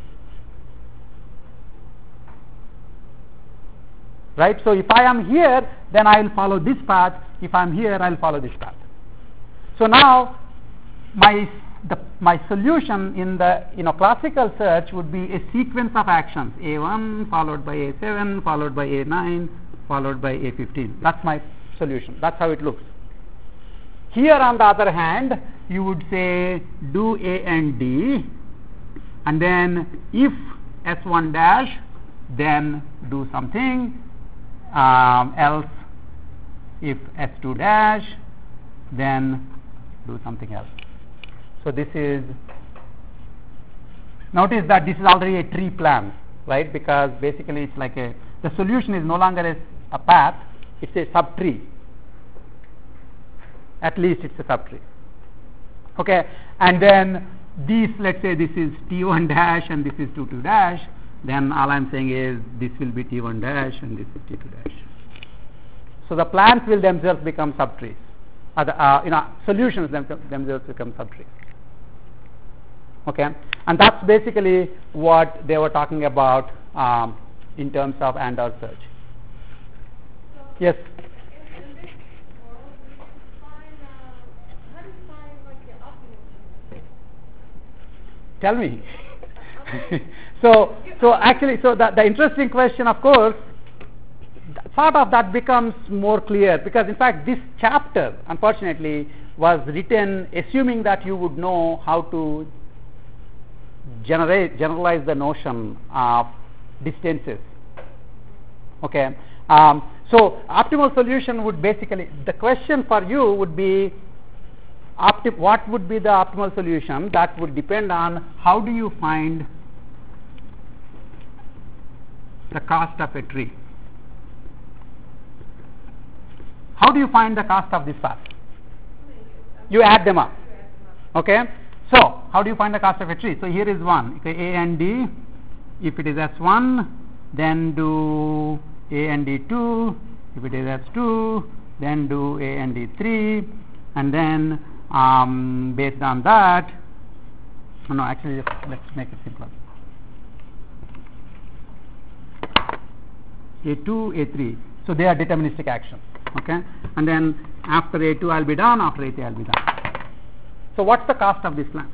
Right? So if I am here, then I will follow this path. If I am here, I will follow this path. So now my solution in the classical search would be a sequence of actions: A1 followed by A7 followed by A9 followed by A15. That's my solution. That's how it looks. Here on the other hand, you would say do A and D, and then if S1 dash, then do something, else if S2 dash, then do something else. So this is, notice that this is already a tree plan, right? Because basically it's like the solution is no longer a path, it's a subtree. At least it's a subtree. Okay, and then these, let's say this is T1 dash and this is T2 dash, then all I'm saying is this will be T1 dash and this is T2 dash. So the plans will themselves become subtrees. Solutions themselves become subtrees. Okay, and that's basically what they were talking about in terms of and/or search. Yes. In this world, how do you find like the optimal solution? Tell me. so actually, the interesting question, of course, sort of that becomes more clear, because in fact this chapter unfortunately was written assuming that you would know how to generalize the notion of distances. Okay, so optimal solution would basically, the question for you would be what would be the optimal solution. That would depend on how do you find the cost of a tree. How do you find the cost of this path? You add them up. Okay, so how do you find the cost of a tree? So here is one, okay, A and D. If it is S1, then do A and D2. If it is S2, then do A and D3, and then based on that, no, actually just let's make it simpler. A2, A3. So they are deterministic actions. Okay, and then after A2 I'll be done, after A3 I'll be done. So what's the cost of this plan?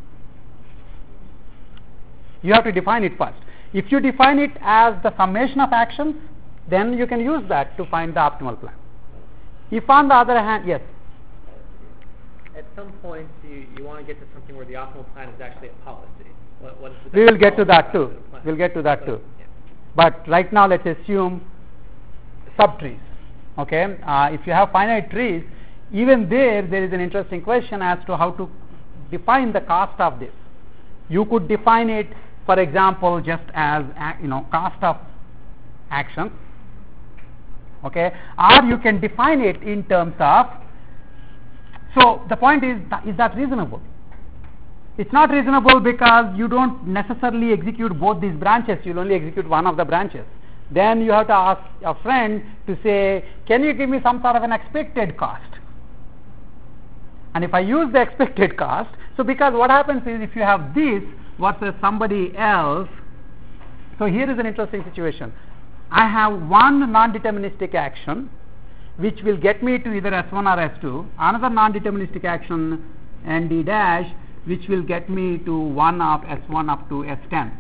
You have to define it first. If you define it as the summation of actions, then you can use that to find the optimal plan. If on the other hand, yes. At some point, you want to get to something where the optimal plan is actually a policy. What is We will get to that too. We'll get to that too. Yeah. But right now, let's assume subtrees. Okay, if you have finite trees, even there is an interesting question as to how to define the cost of this. You could define it, for example, just as cost of action, okay, or you can define it in terms of. So the point is that reasonable? It's not reasonable because you don't necessarily execute both these branches. You'll only execute one of the branches. Then you have to ask a friend to say, can you give me some sort of an expected cost? And if I use the expected cost, so because what happens is if you have this versus somebody else, so here is an interesting situation. I have one non-deterministic action which will get me to either S1 or S2, another non-deterministic action ND dash which will get me to 1 of S1 up to S10.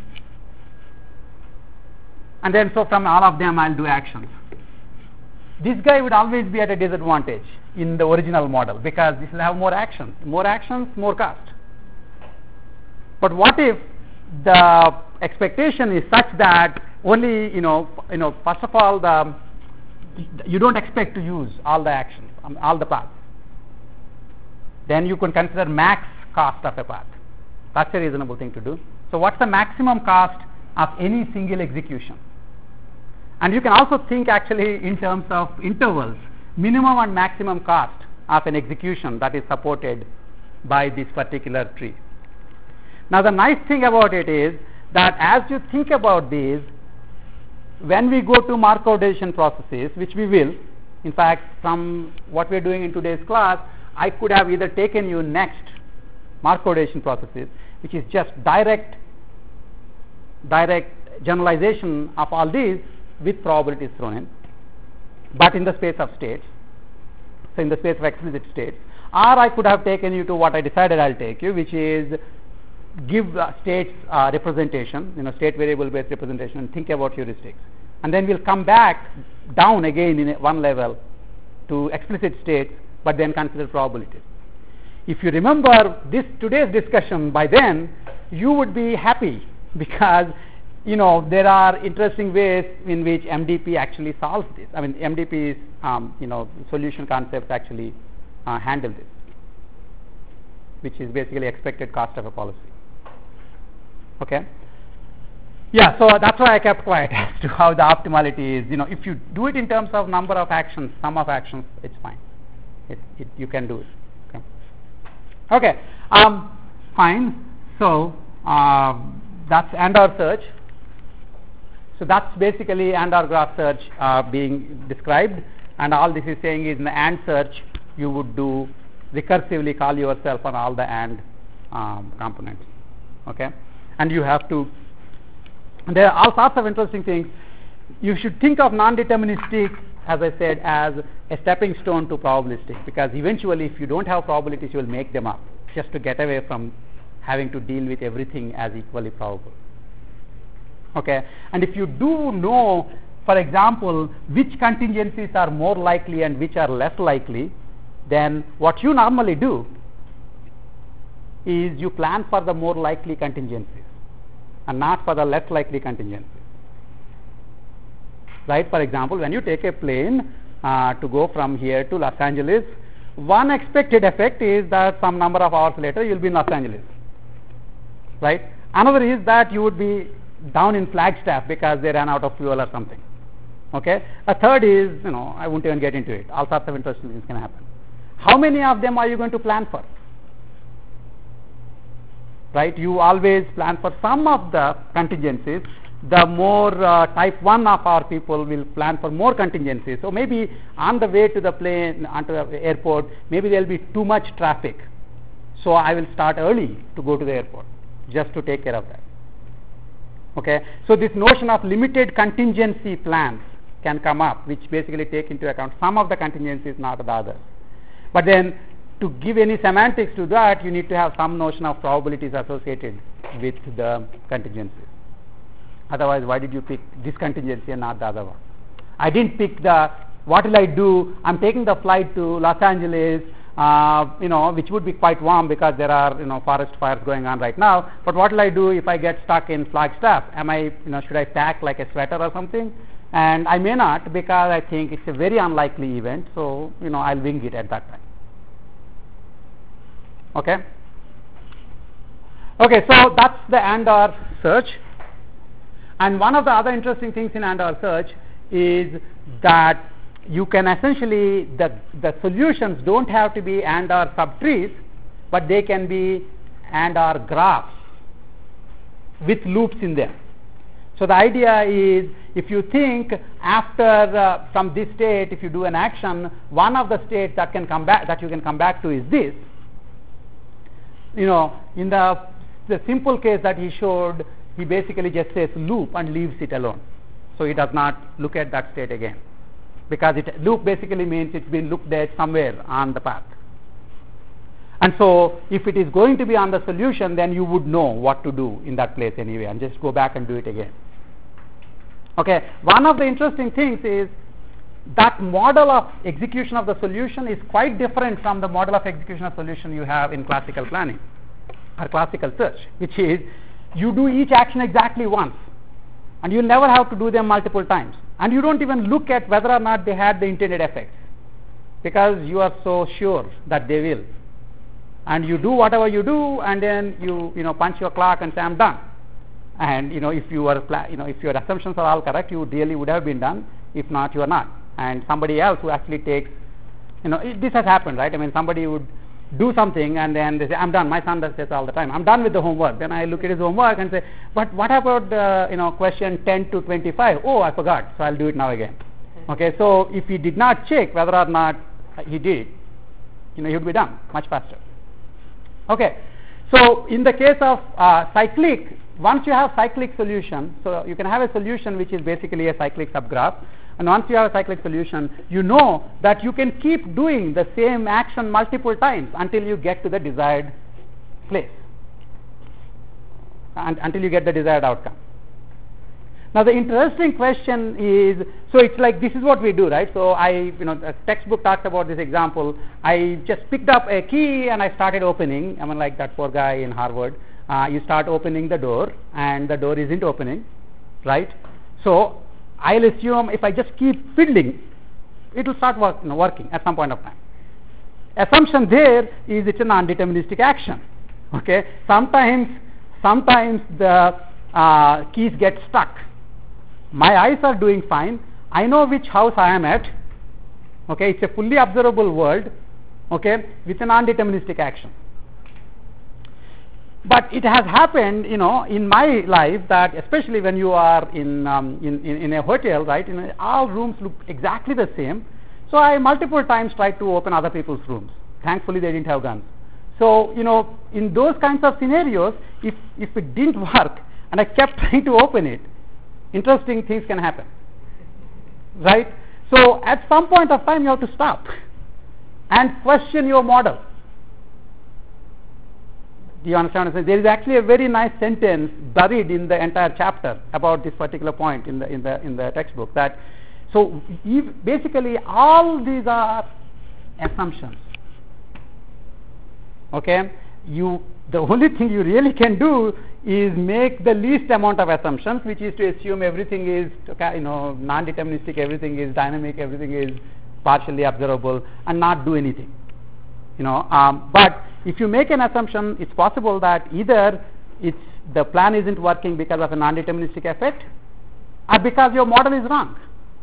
And then so from all of them I'll do actions. This guy would always be at a disadvantage in the original model because this will have more actions, more cost. But what if the expectation is such that only first of all you don't expect to use all the actions, all the paths. Then you can consider max cost of a path. That's a reasonable thing to do. So what's the maximum cost of any single execution? And you can also think actually in terms of intervals, minimum and maximum cost of an execution that is supported by this particular tree. Now the nice thing about it is that as you think about these, when we go to Markov decision processes, which we will, in fact from what we are doing in today's class, I could have either taken you next Markov decision processes, which is just direct generalization of all these with probabilities thrown in, but in the space of states, so in the space of explicit states, or I could have taken you to what I decided I'll take you, which is give states representation, state variable based representation, and think about heuristics, and then we'll come back down again in one level to explicit states, but then consider probabilities. If you remember today's discussion, by then you would be happy because there are interesting ways in which MDP actually solves this. I mean, MDP's solution concepts actually handle this, which is basically expected cost of a policy. Okay. Yeah, so that's why I kept quiet as to how the optimality is. If you do it in terms of number of actions, sum of actions, it's fine. You can do it. Okay. Fine. So that's AND/OR search. So that's basically AND/OR graph search being described, and all this is saying is in the AND search you would do recursively call yourself on all the AND components. Okay, and you have to. There are all sorts of interesting things. You should think of non-deterministic, as I said, as a stepping stone to probabilistic, because eventually if you don't have probabilities you will make them up just to get away from having to deal with everything as equally probable. Okay, and if you do know, for example, which contingencies are more likely and which are less likely, then what you normally do is you plan for the more likely contingencies and not for the less likely contingencies. Right? For example, when you take a plane to go from here to Los Angeles, one expected effect is that some number of hours later you will be in Los Angeles. Right? Another is that you would be down in Flagstaff because they ran out of fuel or something. Okay? A third is, I won't even get into it. All sorts of interesting things can happen. How many of them are you going to plan for? Right? You always plan for some of the contingencies. The more type 1 of our people will plan for more contingencies. So maybe on the way to the plane, onto the airport, maybe there will be too much traffic. So I will start early to go to the airport just to take care of that. Okay, so this notion of limited contingency plans can come up, which basically take into account some of the contingencies, not the others. But then to give any semantics to that, you need to have some notion of probabilities associated with the contingencies. Otherwise, why did you pick this contingency and not the other one? I didn't pick what will I do? I'm taking the flight to Los Angeles, which would be quite warm because there are, forest fires going on right now. But what will I do if I get stuck in Flagstaff? Should I pack like a sweater or something? and I may not, because I think it's a very unlikely event, so I'll wing it at that time. Okay, so that's the AND/OR search. And one of the other interesting things in AND/OR search is that you can essentially, the solutions don't have to be AND/OR subtrees, but they can be AND/OR graphs with loops in them. So the idea is, if you think after from this state, if you do an action, one of the states that can come back, that you can come back to is this. In the simple case that he showed, he basically just says loop and leaves it alone. So he does not look at that state again, because loop basically means it's been looked at somewhere on the path. And so if it is going to be on the solution, then you would know what to do in that place anyway, and just go back and do it again. Okay, one of the interesting things is that model of execution of the solution is quite different from the model of execution of solution you have in classical planning or classical search, which is you do each action exactly once, and you never have to do them multiple times, and you don't even look at whether or not they had the intended effects, because you are so sure that they will, and you do whatever you do, and then you punch your clock and say I'm done. And if your assumptions are all correct, you really would have been done. If not, you are not. And somebody else who actually takes, this has happened, right? I mean, somebody would do something and then they say, I'm done. My son does this all the time. I'm done with the homework. Then I look at his homework and say, but what about question 10 to 25? Oh, I forgot, so I'll do it now again. Okay, so if he did not check whether or not he did, he would be done much faster. Okay, so in the case of cyclic, once you have cyclic solution, so you can have a solution which is basically a cyclic subgraph, and once you have a cyclic solution, you know that you can keep doing the same action multiple times until you get to the desired place, and until you get the desired outcome. Now the interesting question is, so it's like this is what we do, right? So a textbook talks about this example. I just picked up a key and I started opening. I mean, like that poor guy in Harvard. You start opening the door and the door isn't opening, right? So I'll assume if I just keep fiddling, it will start working at some point of time. Assumption there is it's a non-deterministic action. Okay, sometimes the keys get stuck. My eyes are doing fine. I know which house I am at. Okay, it's a fully observable world. Okay, with a non-deterministic action. But it has happened, in my life, that especially when you are in a hotel, right? All rooms look exactly the same. So I multiple times tried to open other people's rooms. Thankfully, they didn't have guns. So in those kinds of scenarios, if it didn't work and I kept trying to open it, interesting things can happen, right? So at some point of time, you have to stop and question your model. Do you understand what I'm saying? There is actually a very nice sentence buried in the entire chapter about this particular point in the textbook. That so basically all these are assumptions. Okay, the only thing you really can do is make the least amount of assumptions, which is to assume everything is non-deterministic, everything is dynamic, everything is partially observable, and not do anything. But if you make an assumption, it's possible that either the plan isn't working because of a non-deterministic effect, or because your model is wrong.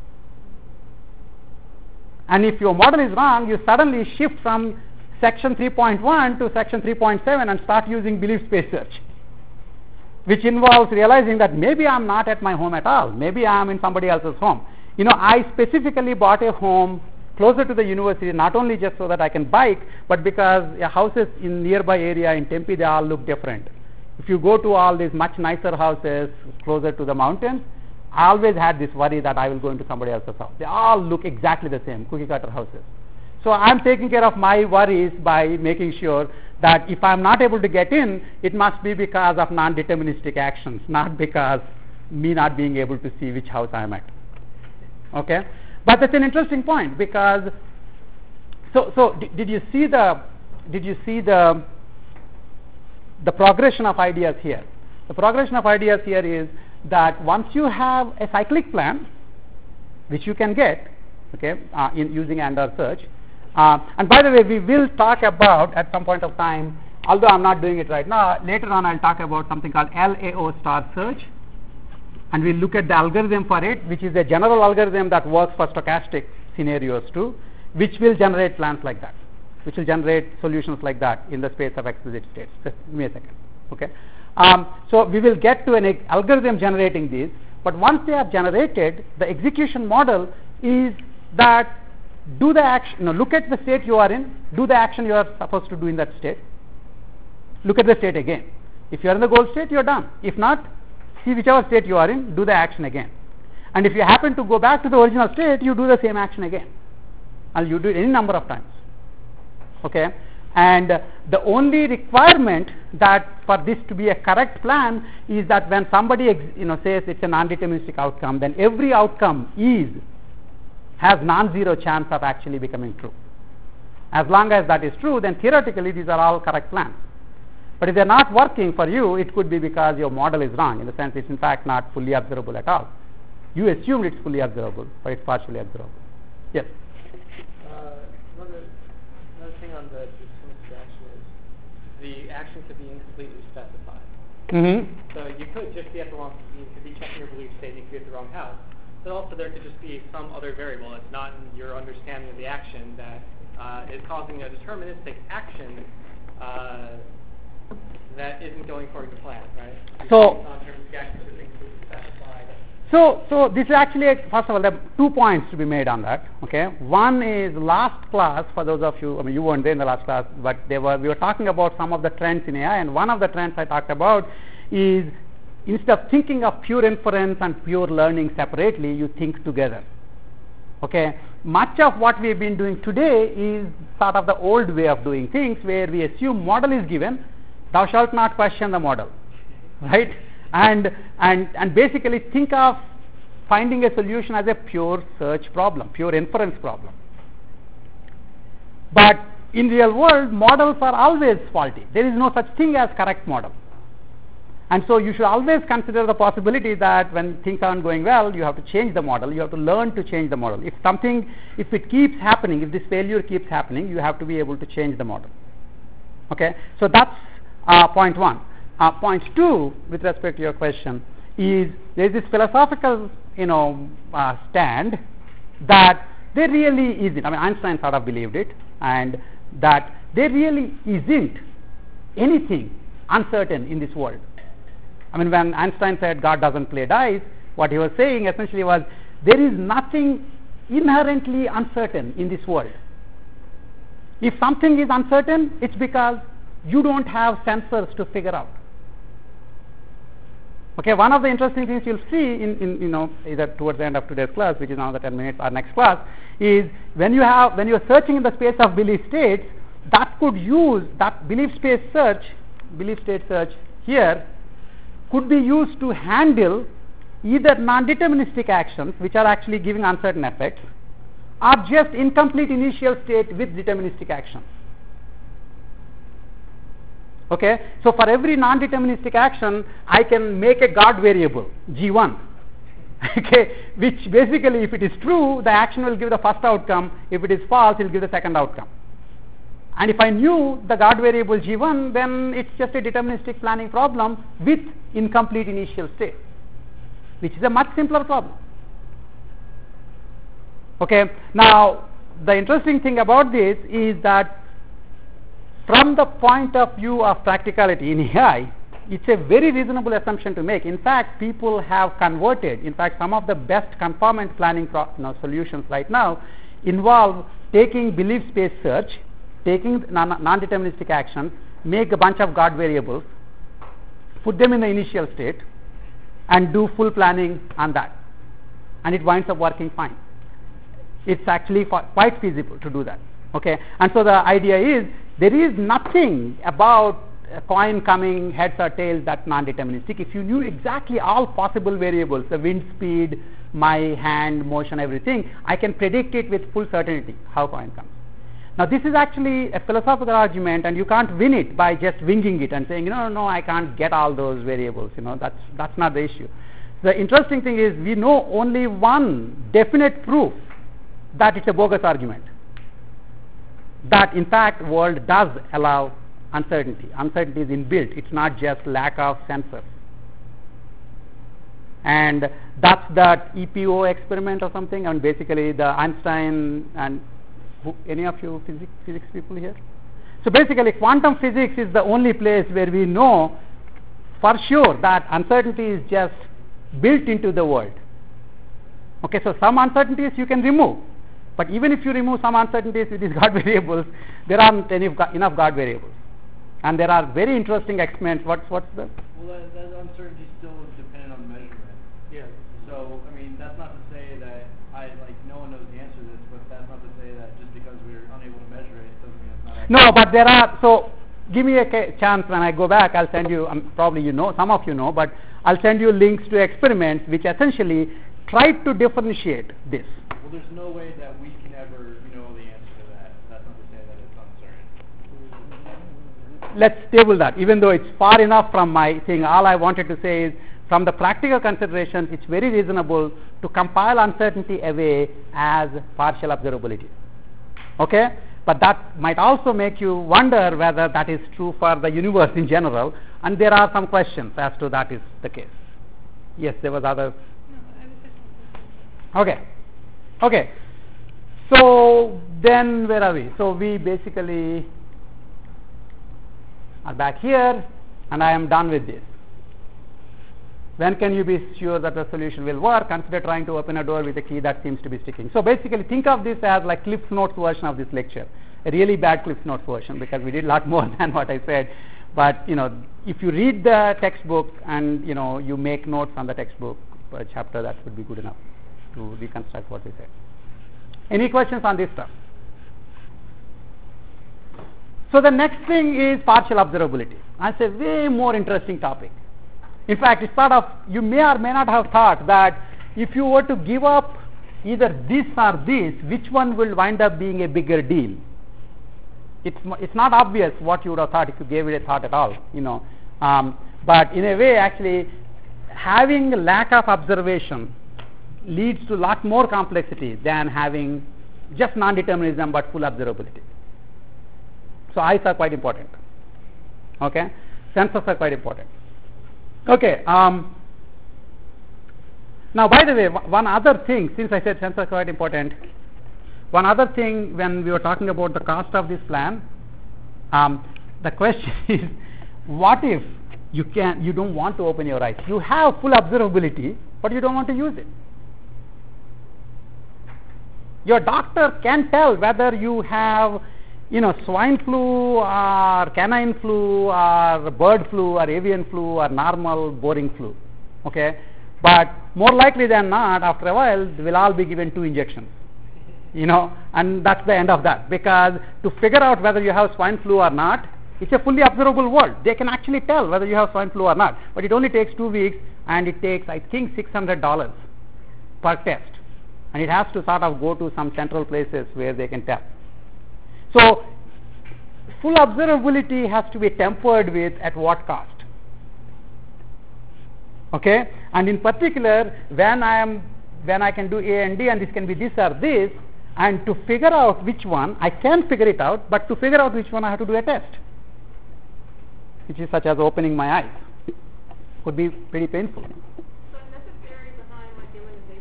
And if your model is wrong, you suddenly shift from section 3.1 to section 3.7 and start using belief space search, which involves realizing that maybe I'm not at my home at all. Maybe I'm in somebody else's home. I specifically bought a home closer to the university, not only just so that I can bike, but because houses in nearby area in Tempe, they all look different. If you go to all these much nicer houses closer to the mountains, I always had this worry that I will go into somebody else's house. They all look exactly the same, cookie cutter houses. So I'm taking care of my worries by making sure that if I'm not able to get in, it must be because of non-deterministic actions, not because me not being able to see which house I'm at. Okay? But that's an interesting point, because did you see the progression of ideas here? The progression of ideas here is that once you have a cyclic plan, which you can get, okay, in using AND/OR search. And by the way, we will talk about at some point of time, although I'm not doing it right now, later on I'll talk about something called LAO star search, and we'll look at the algorithm for it, which is a general algorithm that works for stochastic scenarios too, which will generate plans like that, which will generate solutions like that in the space of explicit states. Just give me a second, okay? So we will get to an algorithm generating these, but once they are generated, the execution model is that do the action, look at the state you are in, do the action you are supposed to do in that state, look at the state again. If you are in the goal state, you are done. If not, see whichever state you are in, do the action again. And if you happen to go back to the original state, you do the same action again. And you do it any number of times. Okay? And the only requirement that for this to be a correct plan is that when somebody says it's a non-deterministic outcome, then every outcome has non-zero chance of actually becoming true. As long as that is true, then theoretically these are all correct plans. But if they are not working for you, it could be because your model is wrong, in the sense it's in fact not fully observable at all. You assumed it's fully observable, but it's partially observable. Yes? Another thing on the deterministic action is the action could be incompletely specified. So you could just be at the wrong, you could be checking your belief state and you could be at the wrong house. But also there could just be some other variable. It's not in your understanding of the action that is causing a deterministic action that isn't going according to plan, right? So this is actually, first of all, there are 2 points to be made on that. Okay, one is last class. For those of you, you weren't there in the last class, but we were talking about some of the trends in AI, and one of the trends I talked about is instead of thinking of pure inference and pure learning separately, you think together. Okay, much of what we have been doing today is sort of the old way of doing things, where we assume model is given, thou shalt not question the model, right? And basically think of finding a solution as a pure search problem, pure inference problem. But in real world, models are always faulty. There is no such thing as correct model. And so you should always consider the possibility that when things aren't going well, you have to change the model. You have to learn to change the model. If it keeps happening, if this failure keeps happening, you have to be able to change the model. Okay, so that's point one. Point two, with respect to your question, is there is this philosophical, stand that there really isn't. Einstein sort of believed it, and that there really isn't anything uncertain in this world. When Einstein said God doesn't play dice, what he was saying essentially was there is nothing inherently uncertain in this world. If something is uncertain, it's because you don't have sensors to figure out. Okay, one of the interesting things you'll see in either towards the end of today's class, which is another 10 minutes, or next class, is when you're searching in the space of belief states, that belief state search here could be used to handle either non-deterministic actions, which are actually giving uncertain effects, or just incomplete initial state with deterministic actions. Okay, so for every non-deterministic action, I can make a guard variable, G1, okay, which basically, if it is true, the action will give the first outcome. If it is false, it will give the second outcome. And if I knew the guard variable G1, then it's just a deterministic planning problem with incomplete initial state, which is a much simpler problem. Okay, now the interesting thing about this is that from the point of view of practicality in AI, it's a very reasonable assumption to make. In fact, people have converted, some of the best conformant planning solutions right now involve taking belief space search, taking non-deterministic actions, make a bunch of guard variables, put them in the initial state, and do full planning on that. And it winds up working fine. It's actually quite feasible to do that. Okay, and so the idea is there is nothing about a coin coming heads or tails that's non-deterministic. If you knew exactly all possible variables, the wind speed, my hand motion, everything, I can predict it with full certainty how coin comes. Now this is actually a philosophical argument, and you can't win it by just winging it and saying, no, I can't get all those variables. That's not the issue. The interesting thing is we know only one definite proof that it's a bogus argument. That in fact world does allow uncertainty. Uncertainty is inbuilt. It's not just lack of sensors. And that's that EPO experiment or something. I mean, basically the Einstein and any of you physics people here? So basically quantum physics is the only place where we know for sure that uncertainty is just built into the world. Okay, so some uncertainties you can remove. But even if you remove some uncertainties with these God variables, there aren't enough God variables. And there are very interesting experiments. What's the? Well, that uncertainty still is dependent on measurement. Yeah. So, I mean, that's not to say that no one knows the answer to this, but that's not to say that just because we're unable to measure it doesn't mean it's not accurate. No, but there are, so give me a chance when I go back, I'll send you, probably some of you know, but I'll send you links to experiments which essentially try to differentiate this. Well, there's no way that we can ever know the answer to that. That's not to say that it's uncertain. Let's table that, even though it's far enough from my thing. All I wanted to say is, from the practical considerations, it's very reasonable to compile uncertainty away as partial observability. Okay? But that might also make you wonder whether that is true for the universe in general, and there are some questions as to that is the case. Yes, there was other. Okay. So then where are we? So we basically are back here, and I am done with this. When can you be sure that the solution will work? Consider trying to open a door with a key that seems to be sticking. So basically think of this as like Cliff's Notes version of this lecture. A really bad Cliff's Notes version, because we did a lot more than what I said. But if you read the textbook and you make notes on the textbook per chapter, that would be good enough to reconstruct what we said. Any questions on this stuff? So the next thing is partial observability. That's a way more interesting topic. In fact, it's sort of, you may or may not have thought that if you were to give up either this or this, which one will wind up being a bigger deal? It's not obvious what you would have thought if you gave it a thought at all, but in a way, actually, having lack of observation leads to a lot more complexity than having just non-determinism but full observability. So eyes are quite important. Okay, sensors are quite important. Okay. Now, by the way, one other thing, since I said sensors are quite important, one other thing when we were talking about the cost of this plan, the question is, what if you don't want to open your eyes? You have full observability, but you don't want to use it. Your doctor can tell whether you have swine flu or canine flu or bird flu or avian flu or normal boring flu. Okay, but more likely than not, after a while, we'll all be given 2 injections. And that's the end of that. Because to figure out whether you have swine flu or not, it's a fully observable world. They can actually tell whether you have swine flu or not. But it only takes 2 weeks, and it takes, I think, $600 per test. And it has to sort of go to some central places where they can tell. So, full observability has to be tempered with at what cost? Okay, and in particular, when I can do A and D, and this can be this or this, and to figure out which one, I can figure it out, but to figure out which one I have to do a test, which is such as opening my eyes. Could be pretty painful. So that's a theory behind like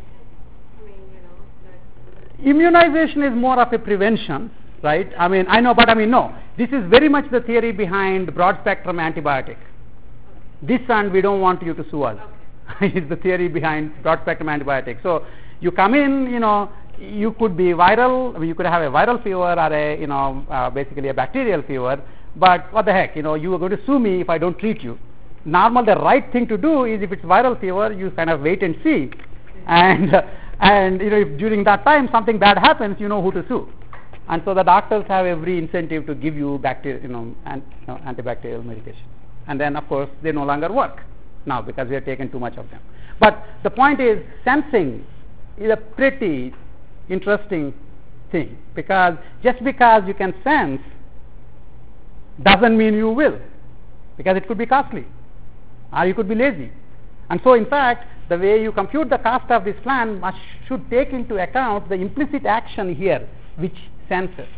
immunization. Immunization is more of a prevention. Right? No. This is very much the theory behind broad spectrum antibiotic. This and we don't want you to sue us. Okay. Is the theory behind broad spectrum antibiotic. So you come in, you could be viral. You could have a viral fever or a basically a bacterial fever. But what the heck? You are going to sue me if I don't treat you. The right thing to do is if it's viral fever, you kind of wait and see, and if during that time something bad happens, you know who to sue. And so the doctors have every incentive to give you antibacterial medication. And then, of course, they no longer work now because we have taken too much of them. But the point is, sensing is a pretty interesting thing, because just because you can sense doesn't mean you will, because it could be costly or you could be lazy. And so in fact, the way you compute the cost of this plan should take into account the implicit action here which senses.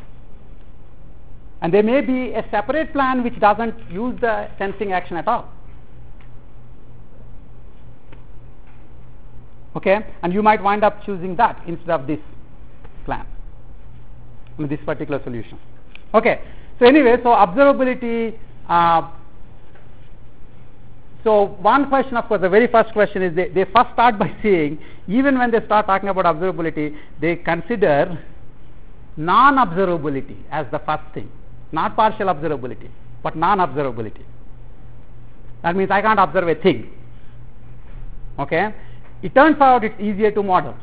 And there may be a separate plan which doesn't use the sensing action at all. Okay, and you might wind up choosing that instead of this plan, this particular solution. Okay, so anyway, so observability. So one question, of course, the very first question is they first start by saying, even when they start talking about observability, they consider non-observability as the first thing, not partial observability, but non-observability. That means I can't observe a thing. Okay, it turns out it's easier to model.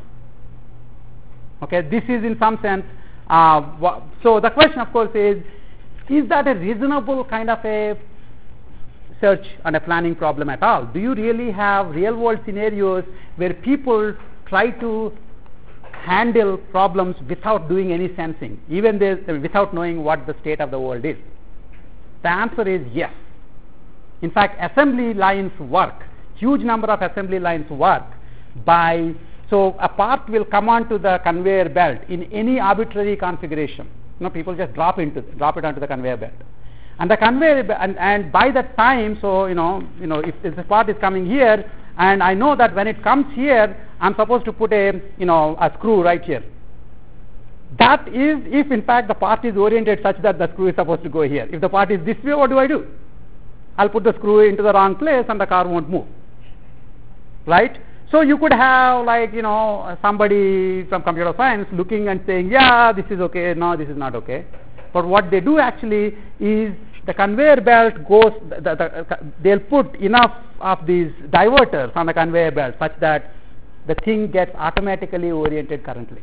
Okay, this is in some sense. So the question, of course, is that a reasonable kind of a search and a planning problem at all? Do you really have real world scenarios where people try to handle problems without doing any sensing, even without knowing what the state of the world is? The answer is yes. In fact, assembly lines work. Huge number of assembly lines work by, so a part will come onto the conveyor belt in any arbitrary configuration. People just drop it onto the conveyor belt. And the conveyor, and by that time, so if the part is coming here, and I know that when it comes here, I'm supposed to put a screw right here. That is if in fact the part is oriented such that the screw is supposed to go here. If the part is this way, what do? I'll put the screw into the wrong place and the car won't move. Right? So you could have somebody from computer science looking and saying, yeah, this is okay, no, this is not okay. But what they do actually is the conveyor belt goes, they'll put enough of these diverters on the conveyor belt such that the thing gets automatically oriented correctly.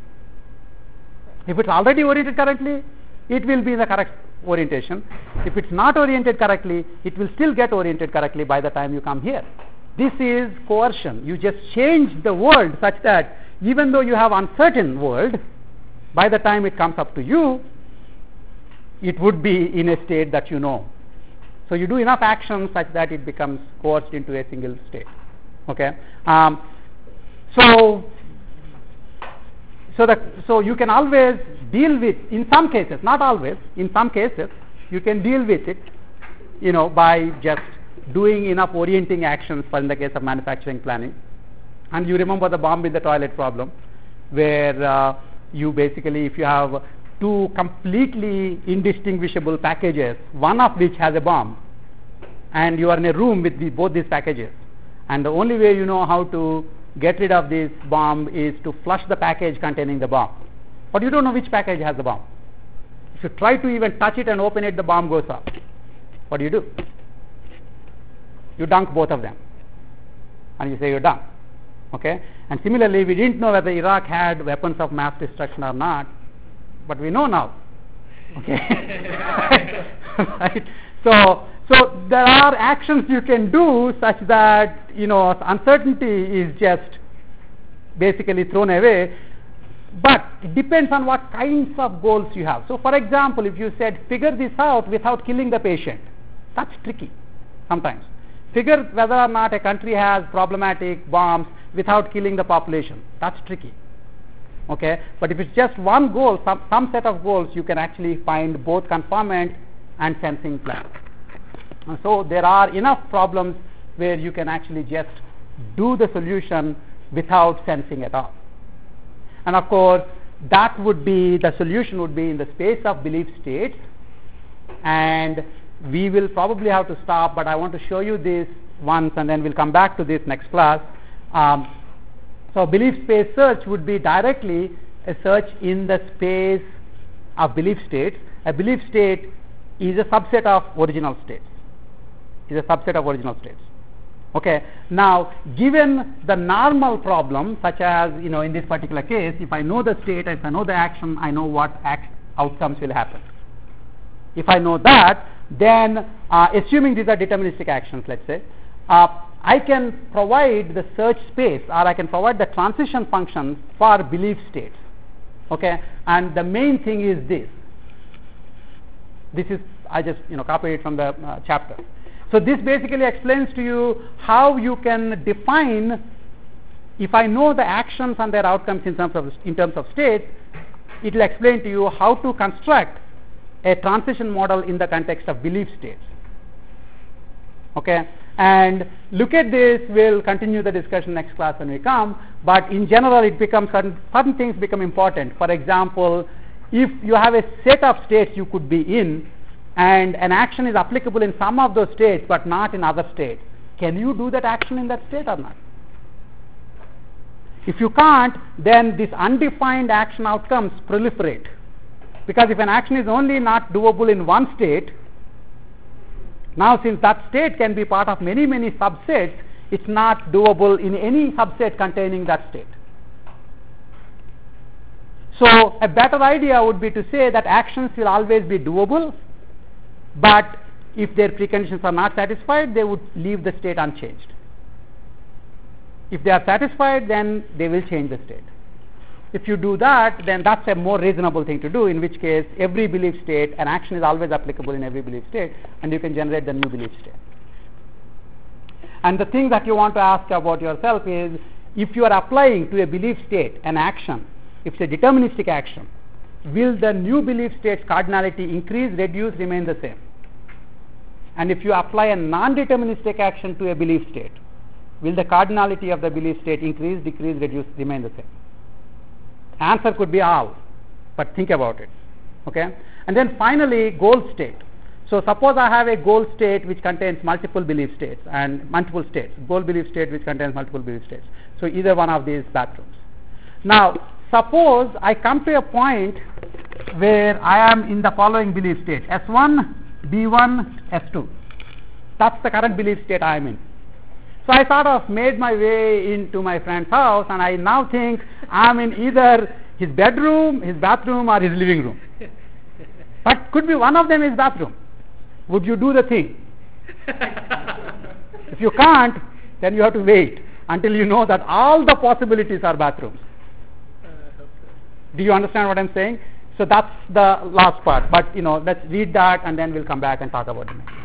If it's already oriented correctly, it will be in the correct orientation. If it's not oriented correctly, it will still get oriented correctly by the time you come here. This is coercion. You just change the world such that even though you have uncertain world, by the time it comes up to you, it would be in a state that you know. So you do enough actions such that it becomes coerced into a single state. Okay. So you can always deal with, in some cases, not always, in some cases, you can deal with it, by just doing enough orienting actions, for in the case of manufacturing planning. And you remember the bomb in the toilet problem, where you basically, if you have two completely indistinguishable packages, one of which has a bomb, and you are in a room with both these packages, and the only way you know how to get rid of this bomb is to flush the package containing the bomb. But you don't know which package has the bomb. If you try to even touch it and open it, the bomb goes off. What do? You dunk both of them, and you say you're done. Okay? And similarly, we didn't know whether Iraq had weapons of mass destruction or not, but we know now. Okay? Right? So there are actions you can do such that uncertainty is just basically thrown away, but it depends on what kinds of goals you have. So for example, if you said figure this out without killing the patient, that's tricky sometimes. Figure whether or not a country has problematic bombs without killing the population, that's tricky. Okay, but if it's just one goal, some set of goals, you can actually find both conformant and sensing plans. And so there are enough problems where you can actually just do the solution without sensing at all. And of course, that would be, the solution would be in the space of belief states, and we will probably have to stop, but I want to show you this once and then we'll come back to this next class. So belief space search would be directly a search in the space of belief states. A belief state is a subset of original states. Okay. Now, given the normal problem, such as in this particular case, if I know the state, if I know the action, I know what outcomes will happen. If I know that, then assuming these are deterministic actions, let's say, I can provide the search space, or I can provide the transition function for belief states. Okay, and the main thing is this. This is, I just copied it from the chapter. So this basically explains to you how you can define, if I know the actions and their outcomes in terms of states, it will explain to you how to construct a transition model in the context of belief states. Okay, and look at this, we'll continue the discussion next class when we come, but in general it becomes certain things become important. For example, if you have a set of states you could be in, and an action is applicable in some of those states but not in other states, can you do that action in that state or not? If you can't, then these undefined action outcomes proliferate, because if an action is only not doable in one state, now since that state can be part of many subsets, it's not doable in any subset containing that state. So a better idea would be to say that actions will always be doable, but if their preconditions are not satisfied, they would leave the state unchanged. If they are satisfied, then they will change the state. If you do that, then that's a more reasonable thing to do, in which case every belief state, an action is always applicable in every belief state, and you can generate the new belief state. And the thing that you want to ask about yourself is, if you are applying to a belief state an action, if it's a deterministic action, will the new belief state's cardinality increase, reduce, remain the same? And if you apply a non-deterministic action to a belief state, will the cardinality of the belief state increase, decrease, reduce, remain the same? Answer could be all, but think about it. Okay? And then finally, goal state. So suppose I have a goal state which contains multiple belief states and multiple states, goal belief state which contains multiple belief states. So either one of these bathrooms. Now, suppose I come to a point where I am in the following belief state, S1, B1, S2. That's the current belief state I am in. So I sort of made my way into my friend's house, and I now think I'm in either his bedroom, his bathroom, or his living room. But could be one of them is bathroom. Would you do the thing? If you can't, then you have to wait until you know that all the possibilities are bathrooms. Do you understand what I'm saying? So that's the last part. But let's read that, and then we'll come back and talk about it next.